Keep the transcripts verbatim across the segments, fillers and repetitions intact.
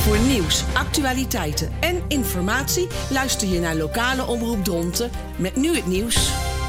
Voor nieuws, actualiteiten en informatie luister je naar lokale omroep Dronten met nu het nieuws.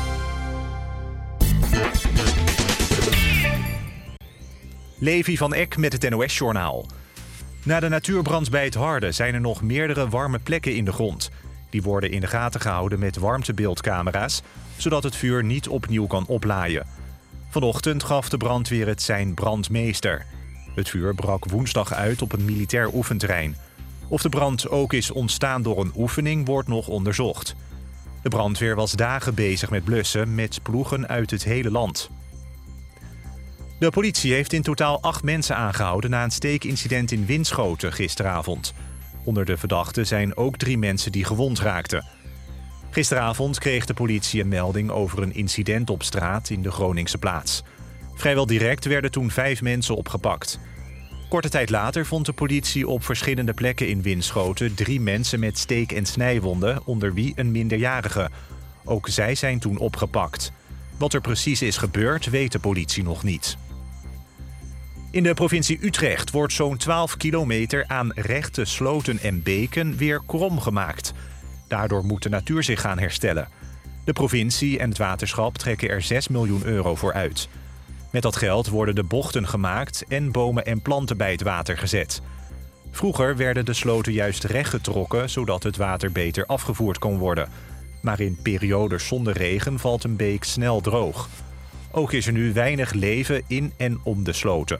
Levi van Eck met het N O S-journaal. Na de natuurbrand bij het Harde zijn er nog meerdere warme plekken in de grond. Die worden in de gaten gehouden met warmtebeeldcamera's, zodat het vuur niet opnieuw kan oplaaien. Vanochtend gaf de brandweer het zijn brandmeester. Het vuur brak woensdag uit op een militair oefenterrein. Of de brand ook is ontstaan door een oefening, wordt nog onderzocht. De brandweer was dagen bezig met blussen met ploegen uit het hele land. De politie heeft in totaal acht mensen aangehouden na een steekincident in Winschoten gisteravond. Onder de verdachten zijn ook drie mensen die gewond raakten. Gisteravond kreeg de politie een melding over een incident op straat in de Groningse plaats. Vrijwel direct werden toen vijf mensen opgepakt. Korte tijd later vond de politie op verschillende plekken in Winschoten drie mensen met steek- en snijwonden, onder wie een minderjarige. Ook zij zijn toen opgepakt. Wat er precies is gebeurd, weet de politie nog niet. In de provincie Utrecht wordt zo'n twaalf kilometer aan rechte sloten en beken weer krom gemaakt. Daardoor moet de natuur zich gaan herstellen. De provincie en het waterschap trekken er zes miljoen euro voor uit. Met dat geld worden de bochten gemaakt en bomen en planten bij het water gezet. Vroeger werden de sloten juist rechtgetrokken, zodat het water beter afgevoerd kon worden. Maar in periodes zonder regen valt een beek snel droog. Ook is er nu weinig leven in en om de sloten.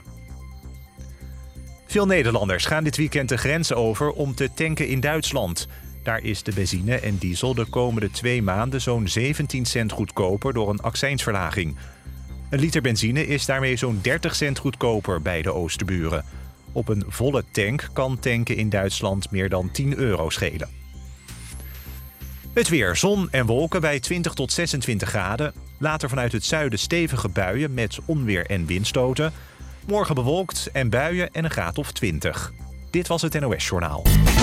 Veel Nederlanders gaan dit weekend de grens over om te tanken in Duitsland. Daar is de benzine en diesel de komende twee maanden zo'n zeventien cent goedkoper door een accijnsverlaging. Een liter benzine is daarmee zo'n dertig cent goedkoper bij de Oosterburen. Op een volle tank kan tanken in Duitsland meer dan tien euro schelen. Het weer, zon en wolken bij twintig tot zesentwintig graden. Later vanuit het zuiden stevige buien met onweer en windstoten. Morgen bewolkt en buien en een graad of twintig. Dit was het N O S-journaal.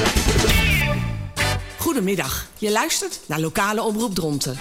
Goedemiddag, je luistert naar lokale omroep Dronten.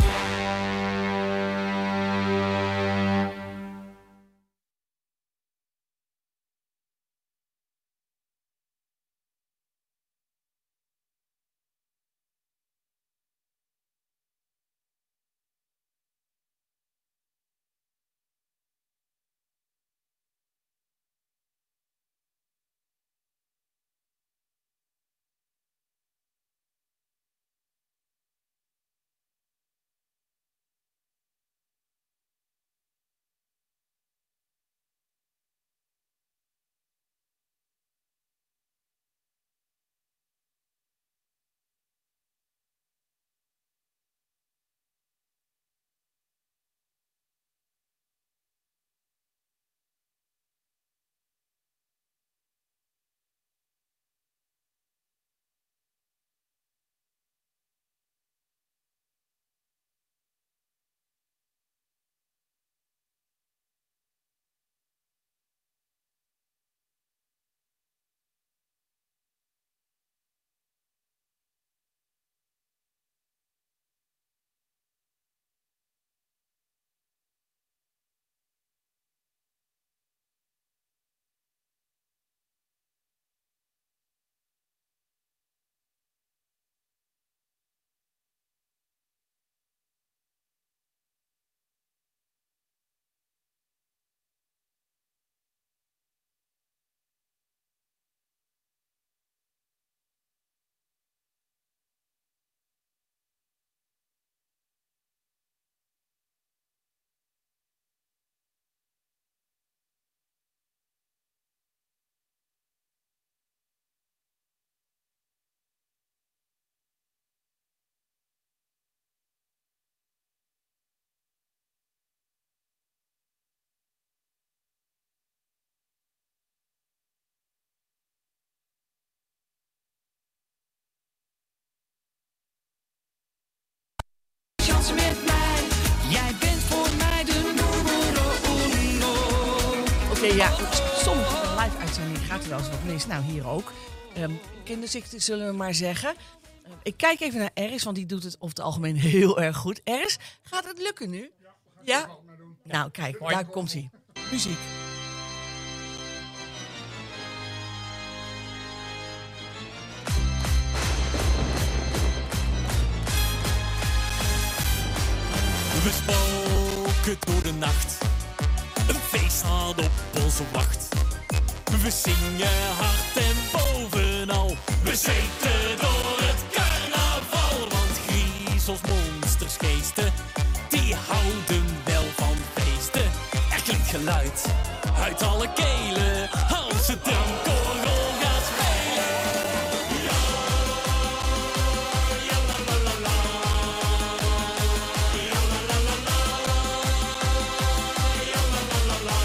Met mij, jij bent voor mij de numero uno. Oké, okay, ja, sommige live-uitzendingen gaat er wel eens wat mis. Nou, hier ook. Um, kinderziekte zullen we maar zeggen. Uh, ik kijk even naar Eris, want die doet het over het algemeen heel erg goed. Eris, gaat het lukken nu? Ja? Nou, kijk, daar komt hij. Muziek. roken door de nacht. Een feest staat op onze wacht. We zingen hard en bovenal. We zweten door het carnaval. Want griezels, monsters, geesten, die houden wel van feesten. Er klinkt geluid uit alle kelen als het drankorgel gaat spelen. Ja, ja, la, la, la, la. Ja, la, la, la, la. Ja, la, la, la, la.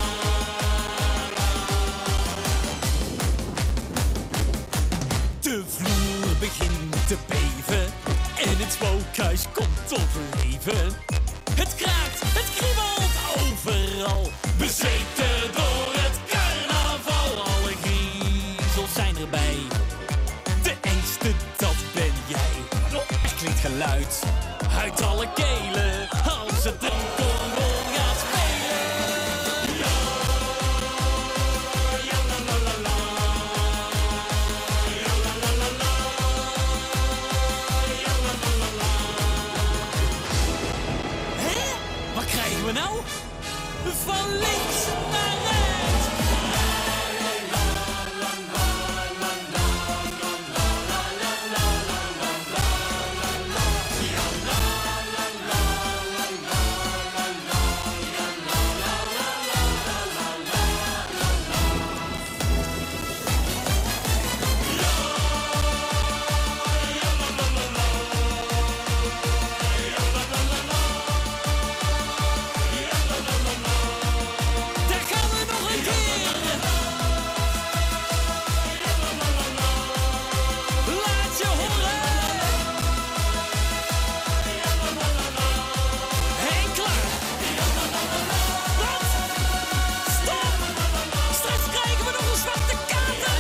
De vloer begint te beven en het spookhuis komt tot leven. Het kraakt, het kriebelt overal. We zweten door het carnaval. Alle griezels zijn erbij. De engste, dat ben jij. Er klinkt geluid uit alle kelen als het drankorgel gaat spelen. Ja, ja, la, la, la, la. Ja, la, la, la, la. Ja, la, la, la, la. Hé? Wat krijgen we nou? Van links naar rechts. Daar gaan we nog een keer. Laat je horen. En klaar. Wat? Stop. Straks krijgen we nog een zwarte kater.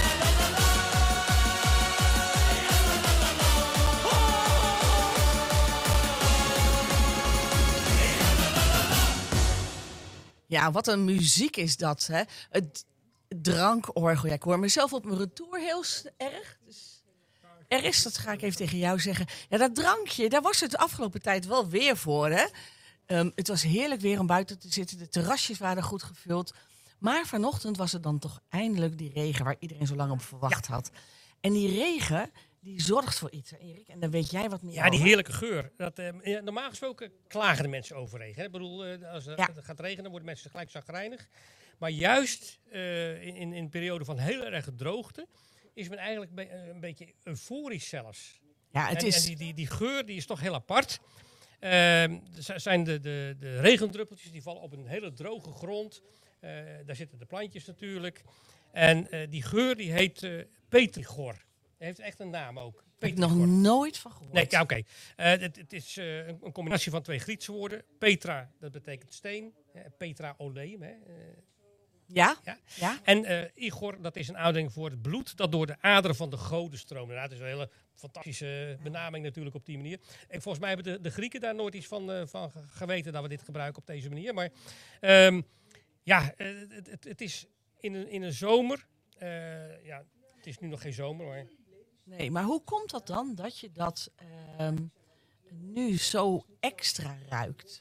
Ja, wat een muziek is dat, hè? Het drankorgel. Ja, ik hoor mezelf op mijn retour heel s- erg. Dus er is, dat ga ik even tegen jou zeggen. Ja, dat drankje, daar was het de afgelopen tijd wel weer voor, hè? Ehm, het was heerlijk weer om buiten te zitten. De terrasjes waren goed gevuld. Maar vanochtend was het dan toch eindelijk die regen waar iedereen zo lang op verwacht had. En die regen, die zorgt voor iets, hè, Erik? En dan weet jij wat meer Ja, die over. heerlijke geur. Dat, eh, ja, normaal gesproken klagen de mensen over regen. Hè? Ik bedoel, eh, als het Ja. gaat regenen, worden mensen gelijk chagrijnig. Maar juist eh, in, in een periode van heel erg droogte is men eigenlijk be- eh, een beetje euforisch zelfs. Ja, het en, is... en die, die, die geur die is toch heel apart. Ehm, er zi- zijn de, de, de regendruppeltjes die vallen op een hele droge grond. Eh, daar zitten de plantjes natuurlijk. En eh, die geur die heet eh petrigor. Heeft echt een naam ook. heb ik nog Petrigor. nooit van gehoord. Nee, ja, oké. Eh, het, het is eh, een, een combinatie van twee Griekse woorden. Petra, dat betekent steen. Eh, Petra oleum. Hè. eh, Ja? Ja. Ja? En eh, Igor, dat is een uitdrukking voor het bloed dat door de aderen van de goden stroomt. Nou, dat is een hele fantastische benaming natuurlijk op die manier. En volgens mij hebben de, de Grieken daar nooit iets van, eh, van ge- geweten dat we dit gebruiken op deze manier. Maar ehm, ja, eh, het, het, het is in een, in een zomer. eh, ja, het is nu nog geen zomer, maar... Nee, maar hoe komt dat dan dat je dat ehm, nu zo extra ruikt?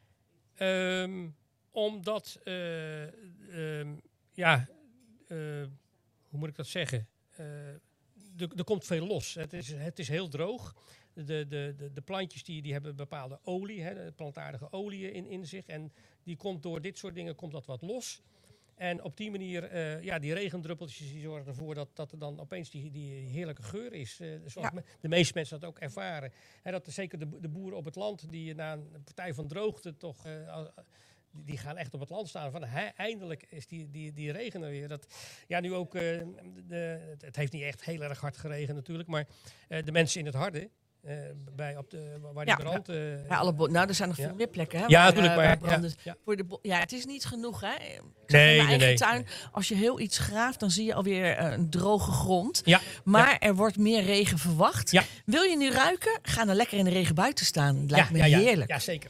Ehm, omdat, eh, ehm, ja, eh, hoe moet ik dat zeggen? Eh, er, er komt veel los. Het is, het is heel droog. De, de, de, de plantjes die, die hebben bepaalde olie, hè, plantaardige oliën in, in zich. En die komt door dit soort dingen komt dat wat los. En op die manier, eh, ja, die regendruppeltjes die zorgen ervoor dat, dat er dan opeens die, die heerlijke geur is. Eh, zoals Ja. me- de meeste mensen dat ook ervaren. Hè, dat er zeker de, de boeren op het land, die na een partij van droogte toch... eh, al- die- die gaan echt op het land staan van hè, eindelijk is die, die, die regen er weer. Dat, ja, nu ook, eh, de, het, het heeft niet echt heel erg hard geregend natuurlijk, maar eh, de mensen in het harde, eh, bij op de, waar die Ja. brand... eh, Ja, alle bo- nou, er zijn nog Ja. veel meer plekken. Hè, Ja, waar, natuurlijk, eh, maar waar ja, branden- ja. Voor de bo- ja, het is niet genoeg. Hè? Ik zeg Nee, in mijn nee, eigen nee. tuin, als je heel iets graaft, dan zie je alweer eh, een droge grond. Ja, Maar er wordt meer regen verwacht. Ja. Wil je nu ruiken? Ga dan lekker in de regen buiten staan. Het lijkt ja, me ja, ja. heerlijk. Ja, zeker.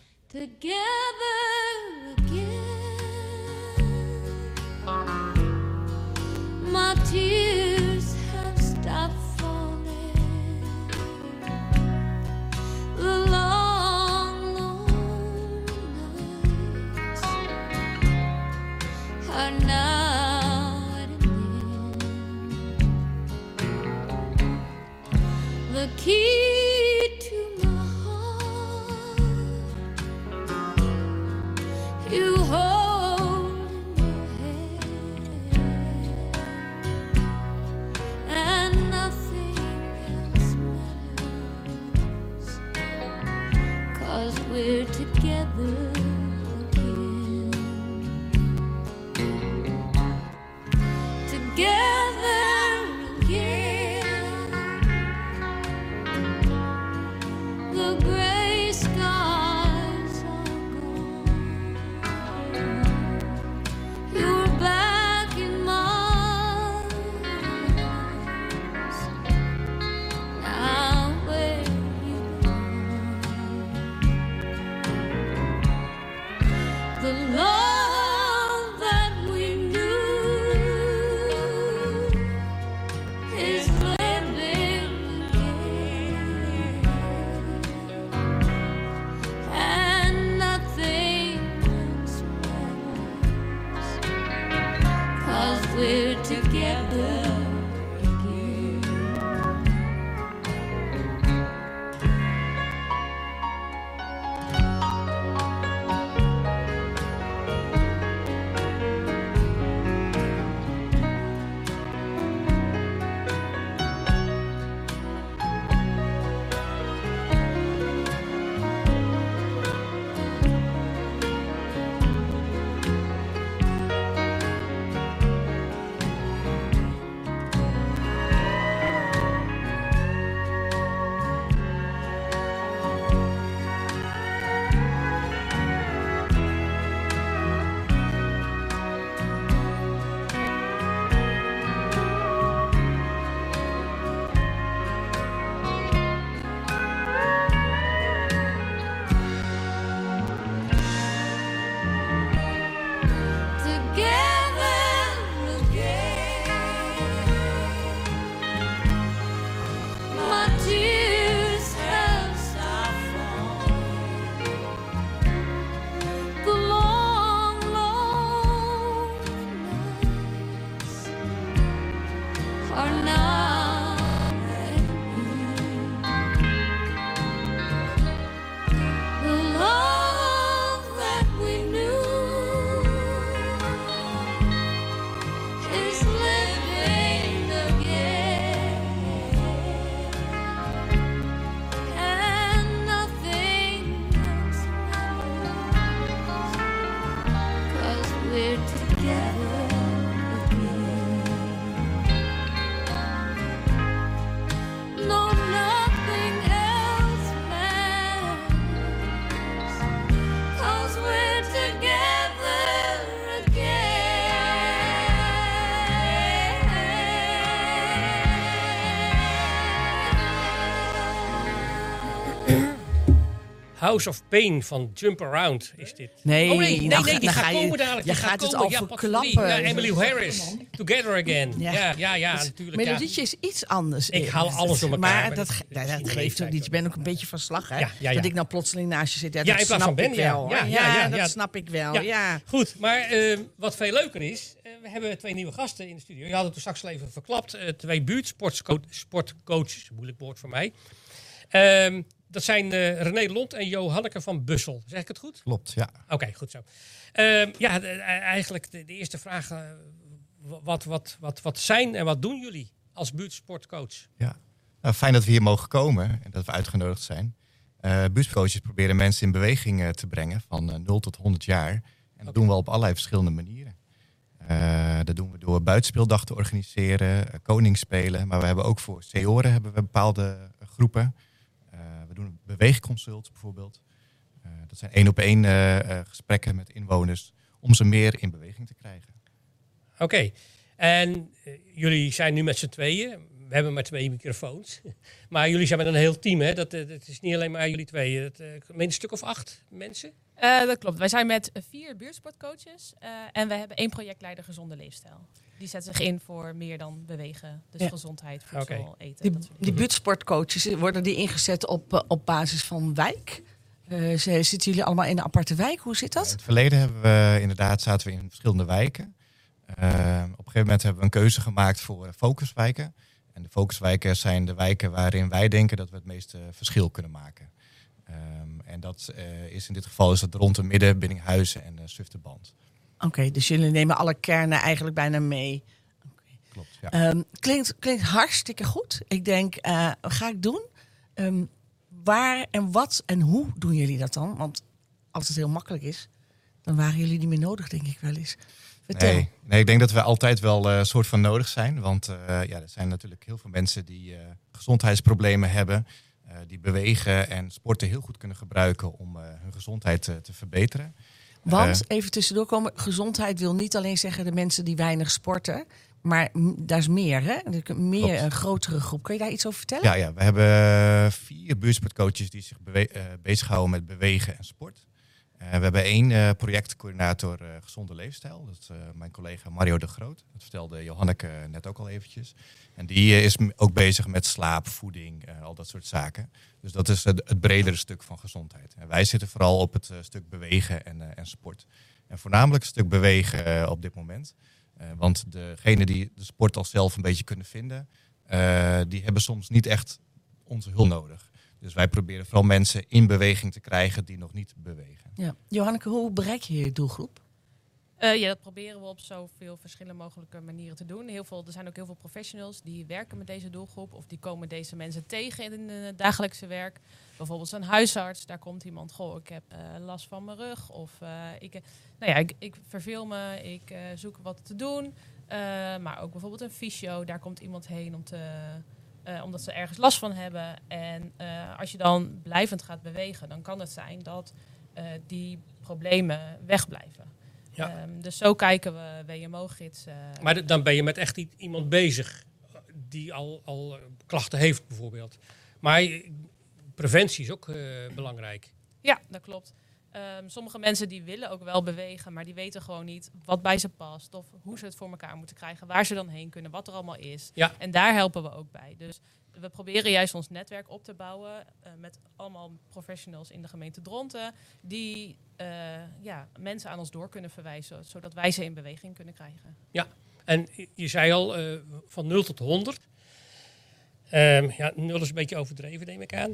Together again, my tears have stopped falling. The long, long night the key to my heart. You hold in your hand, and nothing else matters, 'cause we're together again. Together again. The gray skies are gone. You're back in my arms. Now where you are. The love that we knew is living again, and nothing else matters, 'cause we're together again. Together again. My tears have stopped falling. The long, long nights are now ending. The love that we knew is living again, and nothing else matters, 'cause we're together again. No, nothing else matters, 'cause we're together again. House of Pain van Jump Around is dit. Nee, oh, nee, nee, nou, nee, die dan gaat ga je- komen dadelijk. je die gaat het komen. al Ja, verklappen. potverdorie. Ja, Emily Harris. Together Again. Ja. Ja, ja, ja, Het natuurlijk. Ja. melodietje is iets anders. Ik haal alles door elkaar, Maar maar dat, dat- ge- dat is ja, niet dat de geeft ook leeftijd niet. Je bent ook een beetje van slag, hè? Ja, ja, ja. Dat ik nou plotseling naast je zit. Ja, Ja, dat in plaats van snap Ben, ik ja. wel. hoor. Ja, ja, ja, dat ja. snap ik wel. Ja. Ja. Goed, maar eh, wat veel leuker is, eh, we hebben twee nieuwe gasten in de studio. Je had het toen straks al even verklapt. Eh, twee buurtsportcoaches, moeilijk woord voor mij. Ehm, dat zijn eh, René Lont en Johanneke van Bussel. Zeg ik het goed? Klopt, ja. Oké, goed zo. Ehm, ja, de- eigenlijk de, de eerste vraag. eh, wat, wat, wat, wat zijn en wat doen jullie als buurtsportcoach? ja. Nou, fijn dat we hier mogen komen en dat we uitgenodigd zijn. Uh, buurtcoaches proberen mensen in beweging uh, te brengen van uh, nul tot honderd jaar. En dat Oké. doen we op allerlei verschillende manieren. Uh, dat doen we door buitenspeeldag te organiseren, uh, koningsspelen. Maar we hebben ook voor senioren hebben we bepaalde uh, groepen. Uh, we doen beweegconsults bijvoorbeeld. Uh, dat zijn één op één uh, uh, gesprekken met inwoners om ze meer in beweging te krijgen. Oké, okay. en uh, jullie zijn nu met z'n tweeën. We hebben maar twee microfoons. Maar jullie zijn met een heel team, hè? Dat, dat is niet alleen maar jullie tweeën. Dat, uh, een stuk of acht mensen? Uh, dat klopt. Wij zijn met vier buurtsportcoaches. Uh, en we hebben één projectleider gezonde leefstijl. Die zet zich in voor meer dan bewegen. Dus Ja. gezondheid, voedsel, Oké. eten. Die, Dat soort die dingen. buurtsportcoaches, worden die ingezet op, uh, op basis van wijk? Uh, zitten jullie allemaal in een aparte wijk? Hoe zit In dat? het verleden hebben we inderdaad zaten we in verschillende wijken. Uh, op een gegeven moment hebben we een keuze gemaakt voor focuswijken. En de focuswijken zijn de wijken waarin wij denken dat we het meeste verschil kunnen maken. Um, en dat uh, is in dit geval is dat rond de midden, Biddinghuizen en uh, Zwifterband. Oké, okay, dus jullie nemen alle kernen eigenlijk bijna mee. Okay. Klopt, ja. Um, klinkt, klinkt hartstikke goed. Ik denk, uh, ga ik doen. Um, waar en wat en hoe doen jullie dat dan? Want als het heel makkelijk is, dan waren jullie niet meer nodig, denk ik wel eens. Vertel. Nee, nee, ik denk dat we altijd wel een uh, soort van nodig zijn. Want uh, ja, er zijn natuurlijk heel veel mensen die uh, gezondheidsproblemen hebben. Uh, die bewegen en sporten heel goed kunnen gebruiken om uh, hun gezondheid uh, te verbeteren. Want, uh, even tussendoor komen, gezondheid wil niet alleen zeggen de mensen die weinig sporten. Maar m- daar is meer, hè? Meer Klopt. Een grotere groep. Kun je daar iets over vertellen? Ja, ja we hebben vier buurtsportcoaches die zich bewe- uh, bezighouden met bewegen en sport. Uh, we hebben één uh, projectcoördinator uh, gezonde leefstijl. Dat is uh, mijn collega Mario de Groot. Dat vertelde Johanneke net ook al eventjes. En die uh, is ook bezig met slaap, voeding, uh, al dat soort zaken. Dus dat is het, het bredere stuk van gezondheid. En wij zitten vooral op het uh, stuk bewegen en, uh, en sport. En voornamelijk het stuk bewegen uh, op dit moment. Uh, want degenen die de sport al zelf een beetje kunnen vinden, uh, die hebben soms niet echt onze hulp nodig. Dus wij proberen vooral mensen in beweging te krijgen die nog niet bewegen. Ja. Johanneke, hoe bereik je je doelgroep? Uh, ja, dat proberen we op zoveel verschillende mogelijke manieren te doen. Heel veel, er zijn ook heel veel professionals die werken met deze doelgroep. Of die komen deze mensen tegen in het dagelijkse werk. Bijvoorbeeld zo'n huisarts, daar komt iemand. Goh, ik heb uh, last van mijn rug. Of uh, ik, nou ja, ik, ik verveel me, ik uh, zoek wat te doen. Uh, maar ook bijvoorbeeld een fysio, daar komt iemand heen om te... Uh, omdat ze ergens last van hebben. En uh, als je dan blijvend gaat bewegen, dan kan het zijn dat uh, die problemen wegblijven. Ja. Um, dus zo kijken we W M O-gids. Uh, Maar d- dan ben je met echt i- iemand bezig die al, al klachten heeft bijvoorbeeld. Maar je- preventie is ook uh, belangrijk. Ja, dat klopt. Um, sommige mensen die willen ook wel bewegen, maar die weten gewoon niet wat bij ze past. Of hoe ze het voor elkaar moeten krijgen, waar ze dan heen kunnen, wat er allemaal is. Ja. En daar helpen we ook bij. Dus we proberen juist ons netwerk op te bouwen uh, met allemaal professionals in de gemeente Dronten. Die uh, ja, mensen aan ons door kunnen verwijzen, zodat wij ze in beweging kunnen krijgen. Ja, en je- je zei al uh, van nul tot honderd. Um, ja, nul is een beetje overdreven, neem ik aan.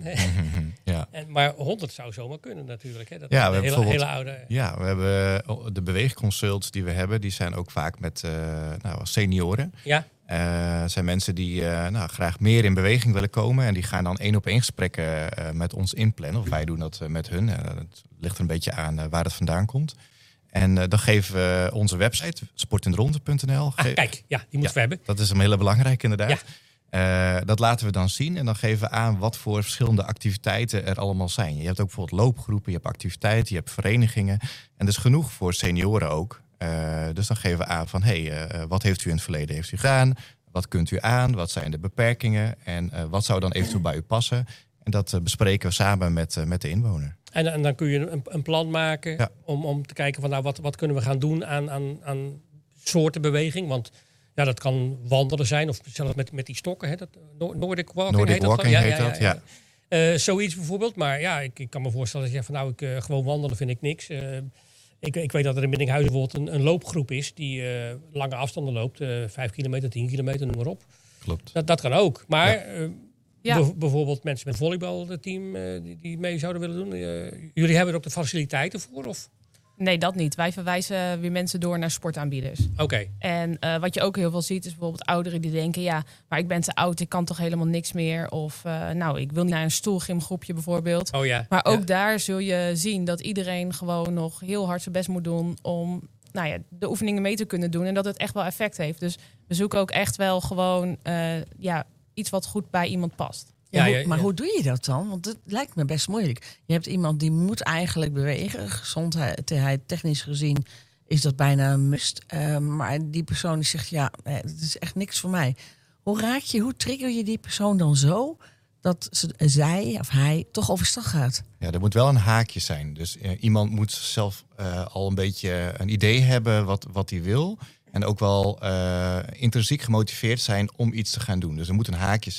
Ja. En, maar honderd zou zomaar kunnen natuurlijk. Hè? Dat Ja, is we een hebben hele, hele bijvoorbeeld- oude... Ja, we hebben de beweegconsults die we hebben, die zijn ook vaak met uh, nou, senioren. Ja, Uh, zijn mensen die uh, nou, graag meer in beweging willen komen. En die gaan dan één op één gesprekken uh, met ons inplannen. Of wij doen dat uh, met hun. Uh, het ligt er een beetje aan uh, waar het vandaan komt. En uh, dan geven we onze website, sportindronten punt n l. ah, kijk, ja, die moeten we hebben. Dat is een hele belangrijke inderdaad. Uh, dat laten we dan zien en dan geven we aan wat voor verschillende activiteiten er allemaal zijn. Je hebt ook bijvoorbeeld loopgroepen, je hebt activiteiten, je hebt verenigingen. En dat is genoeg voor senioren ook. Uh, dus dan geven we aan van, hé, hey, uh, wat heeft u in het verleden heeft u gedaan? Wat kunt u aan? Wat zijn de beperkingen? En uh, wat zou dan eventueel bij u passen? En dat uh, bespreken we samen met, uh, met de inwoner. En, en dan kun je een, een plan maken Ja. om, om te kijken van nou, wat, wat kunnen we gaan doen aan, aan, aan soorten beweging. Want ja, dat kan wandelen zijn of zelfs met, met die stokken. Hè, dat, Noor- Nordic walking Nordic heet dat walking gewoon? heet dat, ja. Uh, zoiets bijvoorbeeld. Maar ja, ik, ik kan me voorstellen dat je zegt van nou, ik, uh, gewoon wandelen vind ik niks. Uh, ik, ik weet dat er in Biddinghuizen bijvoorbeeld een, een loopgroep is die uh, lange afstanden loopt. Uh, vijf kilometer, tien kilometer, noem maar op. Klopt. Dat, dat kan ook. Maar Ja. uh, Ja. Bijv- bijvoorbeeld mensen met volleybalteam uh, die, die mee zouden willen doen. Uh, jullie hebben er ook de faciliteiten voor? Of? Nee, dat niet. Wij verwijzen weer mensen door naar sportaanbieders. Oké. En uh, wat je ook heel veel ziet is bijvoorbeeld ouderen die denken... ja, maar ik ben te oud, ik kan toch helemaal niks meer. Of uh, nou, ik wil naar een stoelgymgroepje bijvoorbeeld. Oh ja. Maar ook Ja. daar zul je zien dat iedereen gewoon nog heel hard zijn best moet doen... om nou ja, de oefeningen mee te kunnen doen en dat het echt wel effect heeft. Dus we zoeken ook echt wel gewoon uh, ja, iets wat goed bij iemand past. Ja, Ja, hoe- ja, maar ja. hoe doe je dat dan? Want het lijkt me best moeilijk. Je hebt iemand die moet eigenlijk bewegen. Gezondheid, technisch gezien, is dat bijna een must. Uh, maar die persoon die zegt, ja, eh, het is echt niks voor mij. Hoe raak je, hoe trigger je die persoon dan zo... dat ze, zij of hij toch overstag gaat? Ja, er moet wel een haakje zijn. Dus uh, iemand moet zelf uh, al een beetje een idee hebben wat, wat hij wil. En ook wel uh, intrinsiek gemotiveerd zijn om iets te gaan doen. Dus er moet een haakje zijn.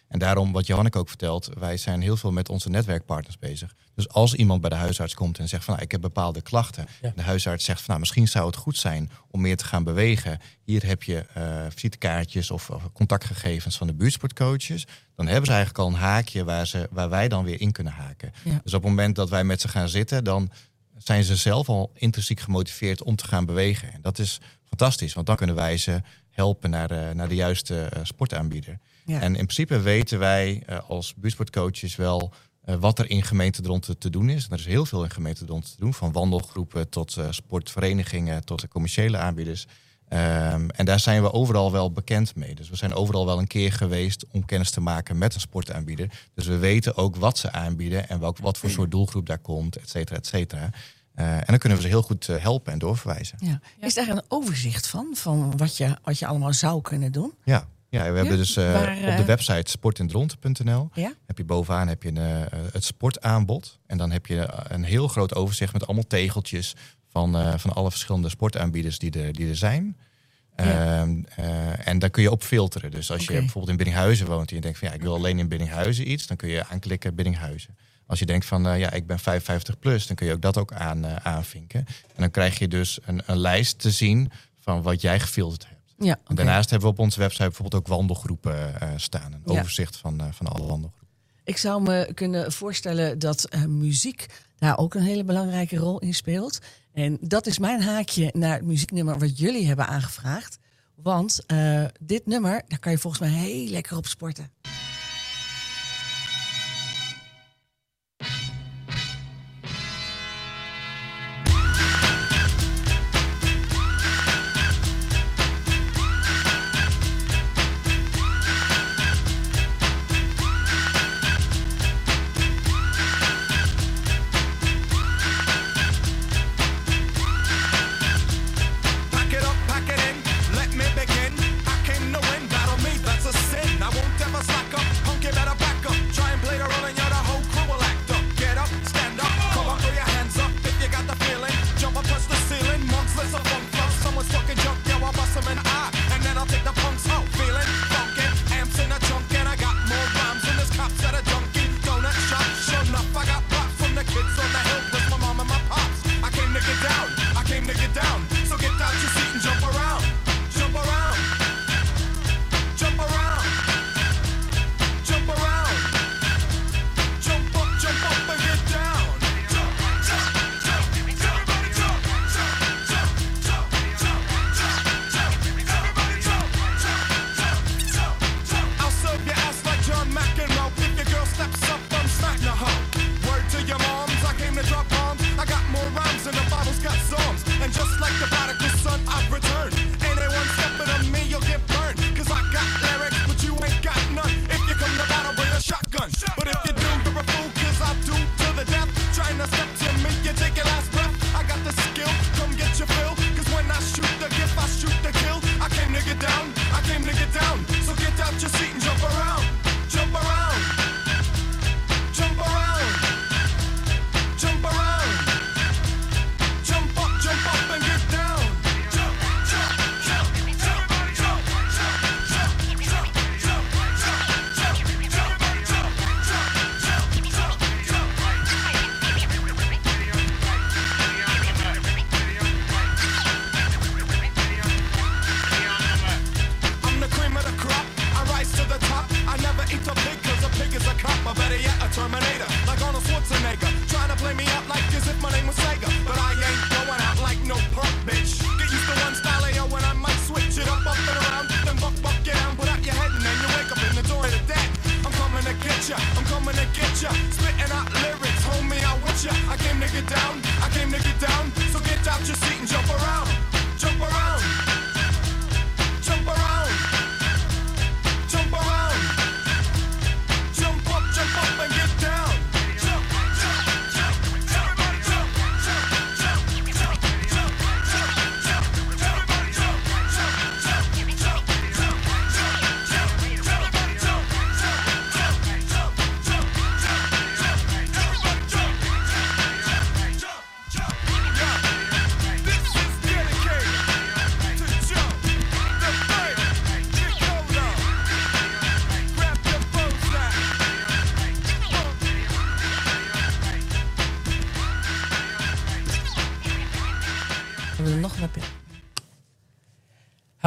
En daarom, wat Johanneke ook vertelt, wij zijn heel veel met onze netwerkpartners bezig. Dus als iemand bij de huisarts komt en zegt van nou, ik heb bepaalde klachten. Ja. De huisarts zegt van nou, misschien zou het goed zijn om meer te gaan bewegen. Hier heb je uh, visitekaartjes of, of contactgegevens van de buurtsportcoaches. Dan hebben ze eigenlijk al een haakje waar, ze, waar wij dan weer in kunnen haken. Ja. Dus op het moment dat wij met ze gaan zitten, dan zijn ze zelf al intrinsiek gemotiveerd om te gaan bewegen. En dat is fantastisch, want dan kunnen wij ze helpen naar, uh, naar de juiste uh, sportaanbieder. Ja. En in principe weten wij uh, als buurtsportcoaches wel uh, wat er in gemeente Dronten te doen is. En er is heel veel in gemeente Dronten te doen. Van wandelgroepen tot uh, sportverenigingen tot de commerciële aanbieders. Um, en daar zijn we overal wel bekend mee. Dus we zijn overal wel een keer geweest om kennis te maken met een sportaanbieder. Dus we weten ook wat ze aanbieden en welk, wat voor soort doelgroep daar komt, et cetera, et cetera. Uh, en dan kunnen we ze heel goed uh, helpen en doorverwijzen. Ja. Is daar een overzicht van, van wat je, wat je allemaal zou kunnen doen? Ja. Ja, we hebben Ja, dus uh, waar, uh, op de website sportindronten punt n l Ja? heb je bovenaan heb je een, uh, het sportaanbod. En dan heb je een heel groot overzicht met allemaal tegeltjes van, uh, van alle verschillende sportaanbieders die er, die er zijn. Ja. Um, uh, en daar kun je op filteren. Dus als Oké. je bijvoorbeeld in Biddinghuizen woont en je denkt van ja, ik wil alleen in Biddinghuizen iets, dan kun je aanklikken Biddinghuizen. Als je denkt van uh, ja, ik ben vijfenvijftig plus, dan kun je ook dat ook aan, uh, aanvinken. En dan krijg je dus een, een lijst te zien van wat jij gefilterd hebt. Ja, En oké. daarnaast hebben we op onze website bijvoorbeeld ook wandelgroepen uh, staan. Een Ja. overzicht van, uh, van alle wandelgroepen. Ik zou me kunnen voorstellen dat uh, muziek daar ook een hele belangrijke rol in speelt. En dat is mijn haakje naar het muzieknummer wat jullie hebben aangevraagd. Want uh, dit nummer, daar kan je volgens mij heel lekker op sporten. Pack it up, pack it in, let me begin. I came to win, battle me, that's a sin. I won't ever stop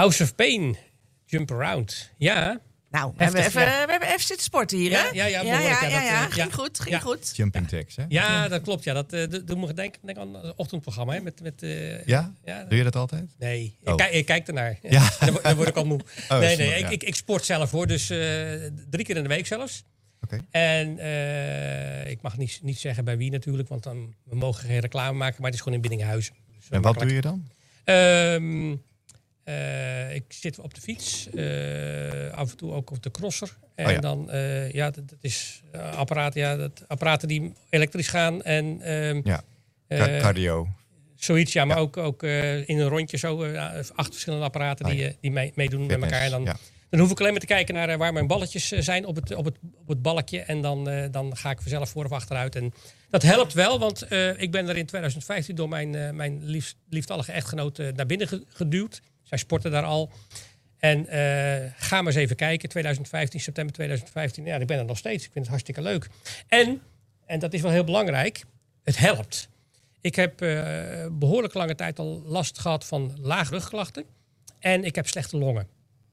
House of Pain, Jump Around. Ja. Nou, we Heftig, hebben, even, ja. we hebben even zitten sporten hier, hè? Ja, ja, ja, ja, behoorlijk, ja, ja, ja, dat, ja. eh, Ging ja. goed, ging Ja. goed. Jumping jacks, hè? Ja, dat klopt. Ja. Dat, uh, dat doet me denken denk aan het ochtendprogramma. Hè, met, met, uh, Ja? ja. Doe je dat altijd? Nee, Oh. ik, kijk, ik kijk ernaar. Ja. Dan, word- dan word ik al moe. Oh, nee, snap, nee, ja. ik, ik, ik sport zelf hoor. Dus uh, drie keer in de week zelfs. Oké. En uh, ik mag niet, niet zeggen bij wie natuurlijk, want dan we mogen geen reclame maken, maar het is gewoon in Biddinghuizen. Dus En wat doe je dan? Um, uh, ik zit op de fiets, uh, af en toe ook op de crosser. En Oh ja. dan, uh, ja, dat, dat is uh, apparaten, ja, dat, apparaten die elektrisch gaan. En, um, Ja, Ca- uh, cardio. Zoiets, ja, maar Ja. ook, ook uh, in een rondje zo, uh, acht verschillende apparaten Oh, die, ja. uh, die mee, meedoen met Fitness, elkaar. En dan, ja. dan hoef ik alleen maar te kijken naar uh, waar mijn balletjes uh, zijn op het, op, het, op het balkje. En dan, uh, dan ga ik vanzelf voor of achteruit. En dat helpt wel, want uh, ik ben er in twintig vijftien door mijn, uh, mijn lief, lieftallige echtgenoot uh, naar binnen ge- geduwd. Zij sporten daar al. En uh, ga maar eens even kijken. twintig vijftien, september twintig vijftien. Ja, ik ben er nog steeds. Ik vind het hartstikke leuk. En, en dat is wel heel belangrijk, het helpt. Ik heb uh, behoorlijk lange tijd al last gehad van laag rugklachten. En ik heb slechte longen.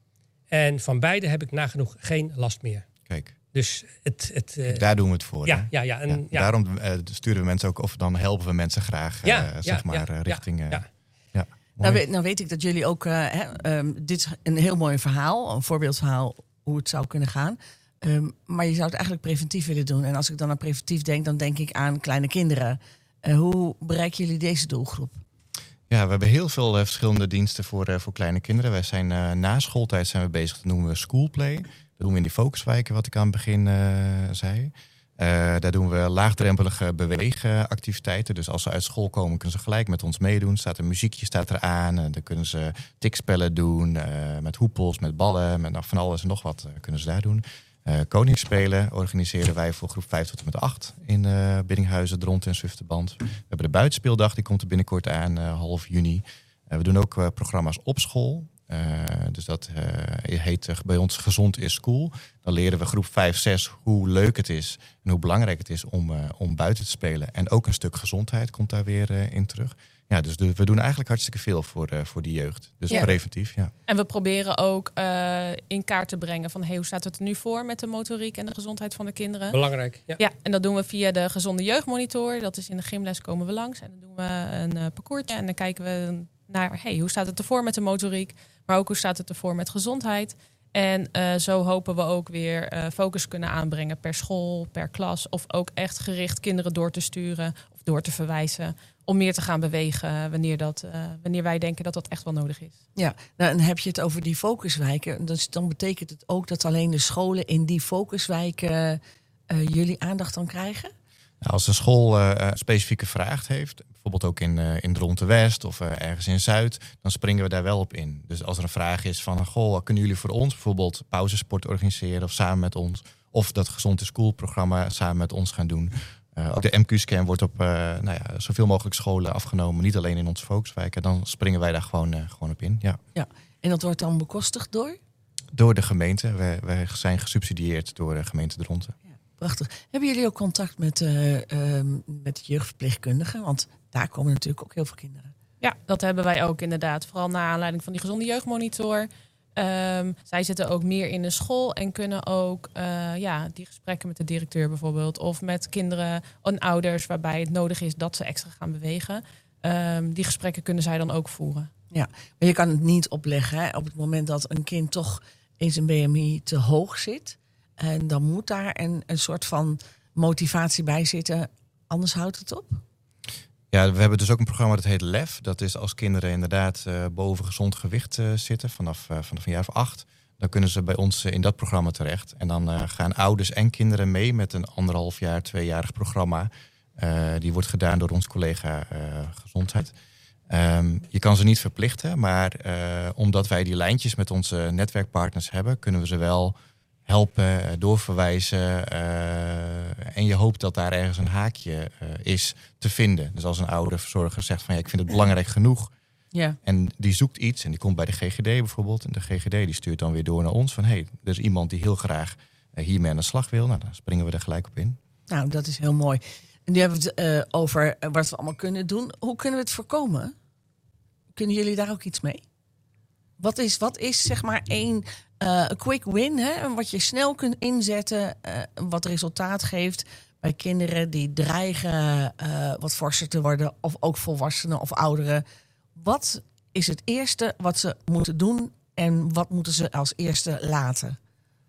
En van beide heb ik nagenoeg geen last meer. Kijk, Dus het... het uh, daar doen we het voor. ja, hè? ja, ja, en, Ja, ja. Daarom uh, sturen we mensen ook, of dan helpen we mensen graag, Ja, uh, ja, zeg maar, ja, uh, richting... Uh, ja. ja. Nou Mooi. weet, nou weet ik dat jullie ook... Uh, hè, um, dit is een heel mooi verhaal. Een voorbeeldverhaal hoe het zou kunnen gaan. Um, maar je zou het eigenlijk preventief willen doen. En als ik dan aan preventief denk, dan denk ik aan kleine kinderen. Uh, hoe bereiken jullie deze doelgroep? Ja, we hebben heel veel uh, verschillende diensten voor, uh, voor kleine kinderen. Wij zijn uh, na schooltijd zijn we bezig, dat noemen we schoolplay. Dat doen we in die focuswijken, wat ik aan het begin uh, zei. Uh, daar doen we laagdrempelige beweegactiviteiten. Dus als ze uit school komen, kunnen ze gelijk met ons meedoen. Staat een muziekje staat eraan. Uh, dan kunnen ze tikspellen doen, uh, met hoepels, met ballen, met nou, van alles en nog wat uh, kunnen ze daar doen. Uh, Koningsspelen organiseren wij voor groep vijf tot en met acht in uh, Biddinghuizen, Dronten en Zwifterband. We hebben de buitenspeeldag, die komt er binnenkort aan, uh, half juni. Uh, we doen ook uh, programma's op school. Uh, dus dat uh, heet uh, bij ons Gezond is School. Dan leren we groep vijf, zes hoe leuk het is en hoe belangrijk het is om, uh, om buiten te spelen. En ook een stuk gezondheid komt daar weer uh, in terug. Ja, dus de, we doen eigenlijk hartstikke veel voor, uh, voor die jeugd. Dus Ja. preventief, ja. En we proberen ook uh, in kaart te brengen van hey, hoe staat het er nu voor met de motoriek en de gezondheid van de kinderen. Belangrijk, ja. Ja, en dat doen we via de Gezonde Jeugdmonitor. Dat is in de gymles komen we langs en dan doen we een uh, parcoursje. En dan kijken we naar hey, hoe staat het ervoor met de motoriek, maar ook hoe staat het ervoor met gezondheid. En uh, zo hopen we ook weer uh, focus kunnen aanbrengen per school, per klas. Of ook echt gericht kinderen door te sturen of door te verwijzen. Om meer te gaan bewegen wanneer, dat, uh, wanneer wij denken dat dat echt wel nodig is. Ja, nou, dan heb je het over die focuswijken. Dus dan betekent het ook dat alleen de scholen in die focuswijken uh, jullie aandacht dan krijgen? Nou, als een school uh, een specifieke vraag heeft, bijvoorbeeld ook in, uh, in Dronten West of uh, ergens in Zuid, dan springen we daar wel op in. Dus als er een vraag is van, goh, kunnen jullie voor ons bijvoorbeeld pauzesport organiseren of samen met ons, of dat Gezond is School programma samen met ons gaan doen. Uh, ook de M Q-scan wordt op uh, nou ja, zoveel mogelijk scholen afgenomen, niet alleen in onze focuswijken. Dan springen wij daar gewoon, uh, gewoon op in. Ja. Ja, en dat wordt dan bekostigd door? Door de gemeente. Wij, wij zijn gesubsidieerd door de gemeente Dronten. Ja, prachtig. Hebben jullie ook contact met, uh, uh, met jeugdverpleegkundigen? Want daar komen natuurlijk ook heel veel kinderen. Ja, dat hebben wij ook inderdaad. Vooral naar aanleiding van die Gezonde Jeugdmonitor. Um, zij zitten ook meer in de school en kunnen ook uh, ja, die gesprekken met de directeur bijvoorbeeld, of met kinderen en ouders waarbij het nodig is dat ze extra gaan bewegen. Um, die gesprekken kunnen zij dan ook voeren. Ja, maar je kan het niet opleggen hè, op het moment dat een kind toch in zijn B M I te hoog zit. En dan moet daar een, een soort van motivatie bij zitten, anders houdt het op. Ja, we hebben dus ook een programma dat heet L E F. Dat is als kinderen inderdaad uh, boven gezond gewicht uh, zitten, vanaf, uh, vanaf een jaar of acht. Dan kunnen ze bij ons uh, in dat programma terecht. En dan uh, gaan ouders en kinderen mee met een anderhalf jaar, tweejarig programma. Uh, die wordt gedaan door ons collega uh, Gezondheid. Um, je kan ze niet verplichten, maar uh, omdat wij die lijntjes met onze netwerkpartners hebben, kunnen we ze wel helpen, doorverwijzen. Uh, en je hoopt dat daar ergens een haakje uh, is te vinden. Dus als een ouderverzorger zegt van ja, ik vind het belangrijk genoeg. Ja. En die zoekt iets en die komt bij de G G D bijvoorbeeld. En de G G D die stuurt dan weer door naar ons van hé, hey, er is iemand die heel graag uh, hiermee aan de slag wil. Nou, dan springen we er gelijk op in. Nou, dat is heel mooi. En nu hebben we het uh, over wat we allemaal kunnen doen. Hoe kunnen we het voorkomen? Kunnen jullie daar ook iets mee? Wat is, wat is zeg maar één uh, quick win, hè? Wat je snel kunt inzetten, uh, wat resultaat geeft bij kinderen die dreigen uh, wat forser te worden, of ook volwassenen of ouderen. Wat is het eerste wat ze moeten doen en wat moeten ze als eerste laten?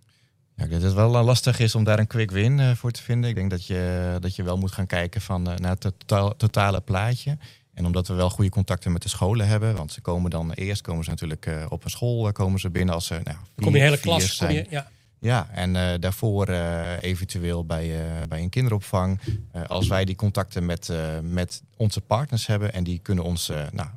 Ja, dat het wel lastig is om daar een quick win uh, voor te vinden. Ik denk dat je, dat je wel moet gaan kijken van, uh, naar het totaal, totale plaatje. En omdat we wel goede contacten met de scholen hebben. Want ze komen dan eerst komen ze natuurlijk uh, op een school uh, komen ze binnen als ze nou, vier, kom je hele vier klas, zijn. kom je, ja. Ja, en uh, daarvoor uh, eventueel bij, uh, bij een kinderopvang. Uh, als wij die contacten met, uh, met onze partners hebben en die kunnen ons uh, nou,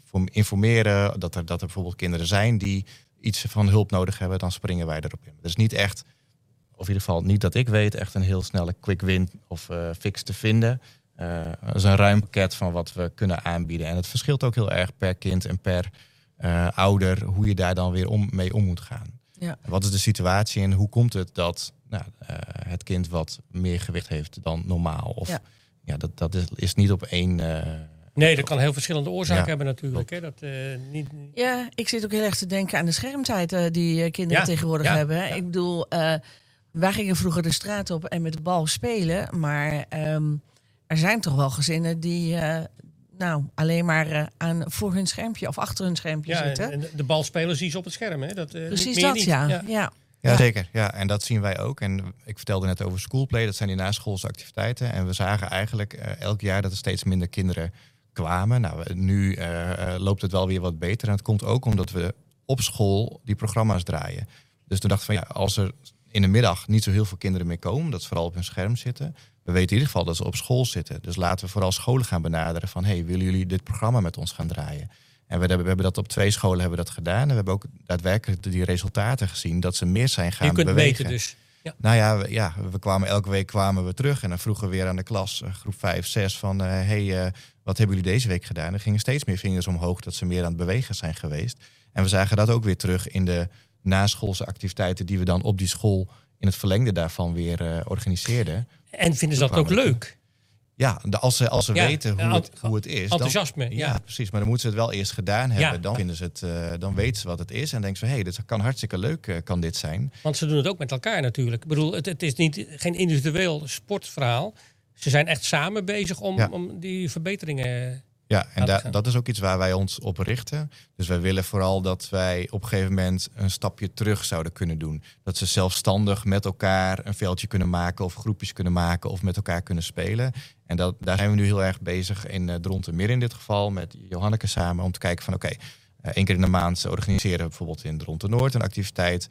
informeren dat er, dat er bijvoorbeeld kinderen zijn die iets van hulp nodig hebben, dan springen wij erop in. Dus niet echt, of in ieder geval niet dat ik weet, echt een heel snelle quick win of uh, fix te vinden. Uh, dat is een ruim pakket van wat we kunnen aanbieden. En het verschilt ook heel erg per kind en per uh, ouder hoe je daar dan weer om, mee om moet gaan. Ja. Wat is de situatie en hoe komt het dat nou, uh, het kind wat meer gewicht heeft dan normaal? Of ja, ja dat, dat is, is niet op één. Uh, nee, dat kan heel verschillende oorzaken ja, hebben natuurlijk. Hè? Dat, uh, niet... Ja, ik zit ook heel erg te denken aan de schermtijd uh, die uh, kinderen ja, tegenwoordig ja, hebben. Hè? Ja. Ik bedoel, uh, wij gingen vroeger de straat op en met de bal spelen, maar um, er zijn toch wel gezinnen die uh, nou, alleen maar uh, aan voor hun schermpje of achter hun schermpje ja, zitten. En de balspelers zie je op het scherm. Hè? Dat, uh, Precies meer dat, niet. ja. ja. ja. Ja, zeker. Ja, en dat zien wij ook. En ik vertelde net over schoolplay. Dat zijn die naschoolse activiteiten. En we zagen eigenlijk uh, elk jaar dat er steeds minder kinderen kwamen. Nou, nu uh, loopt het wel weer wat beter. En het komt ook omdat we op school die programma's draaien. Dus toen dachten we, ja, als er in de middag niet zo heel veel kinderen meer komen, dat ze vooral op hun scherm zitten, we weten in ieder geval dat ze op school zitten. Dus laten we vooral scholen gaan benaderen van, hey, willen jullie dit programma met ons gaan draaien? En we hebben, we hebben dat op twee scholen hebben we dat gedaan. En we hebben ook daadwerkelijk die resultaten gezien dat ze meer zijn gaan je kunt bewegen. meten dus. Ja. Nou ja we, ja, we kwamen elke week kwamen we terug en dan vroegen we weer aan de klas, groep vijf, zes, van uh, hey, uh, wat hebben jullie deze week gedaan? Er gingen steeds meer vingers omhoog dat ze meer aan het bewegen zijn geweest. En we zagen dat ook weer terug in de naschoolse activiteiten die we dan op die school in het verlengde daarvan weer uh, organiseerden. En vinden ze dat ook leuk? Ja, de, als ze, als ze ja, weten hoe, het, hoe het is. Enthousiasme, dan, ja. ja. Precies, maar dan moeten ze het wel eerst gedaan hebben. Ja, dan, ja. vinden ze het, uh, dan weten ze wat het is en denken ze, hé, hey, dit kan hartstikke leuk, uh, kan dit zijn. Want ze doen het ook met elkaar natuurlijk. Ik bedoel, het, het is niet, geen individueel sportverhaal. Ze zijn echt samen bezig om, ja. om die verbeteringen. Ja, en da- dat is ook iets waar wij ons op richten. Dus wij willen vooral dat wij op een gegeven moment een stapje terug zouden kunnen doen. Dat ze zelfstandig met elkaar een veldje kunnen maken of groepjes kunnen maken of met elkaar kunnen spelen. En dat, daar zijn we nu heel erg bezig in uh, Drontenmeer in dit geval met Johanneke samen om te kijken van oké, okay, uh, één keer in de maand organiseren we bijvoorbeeld in Dronten Noord een activiteit.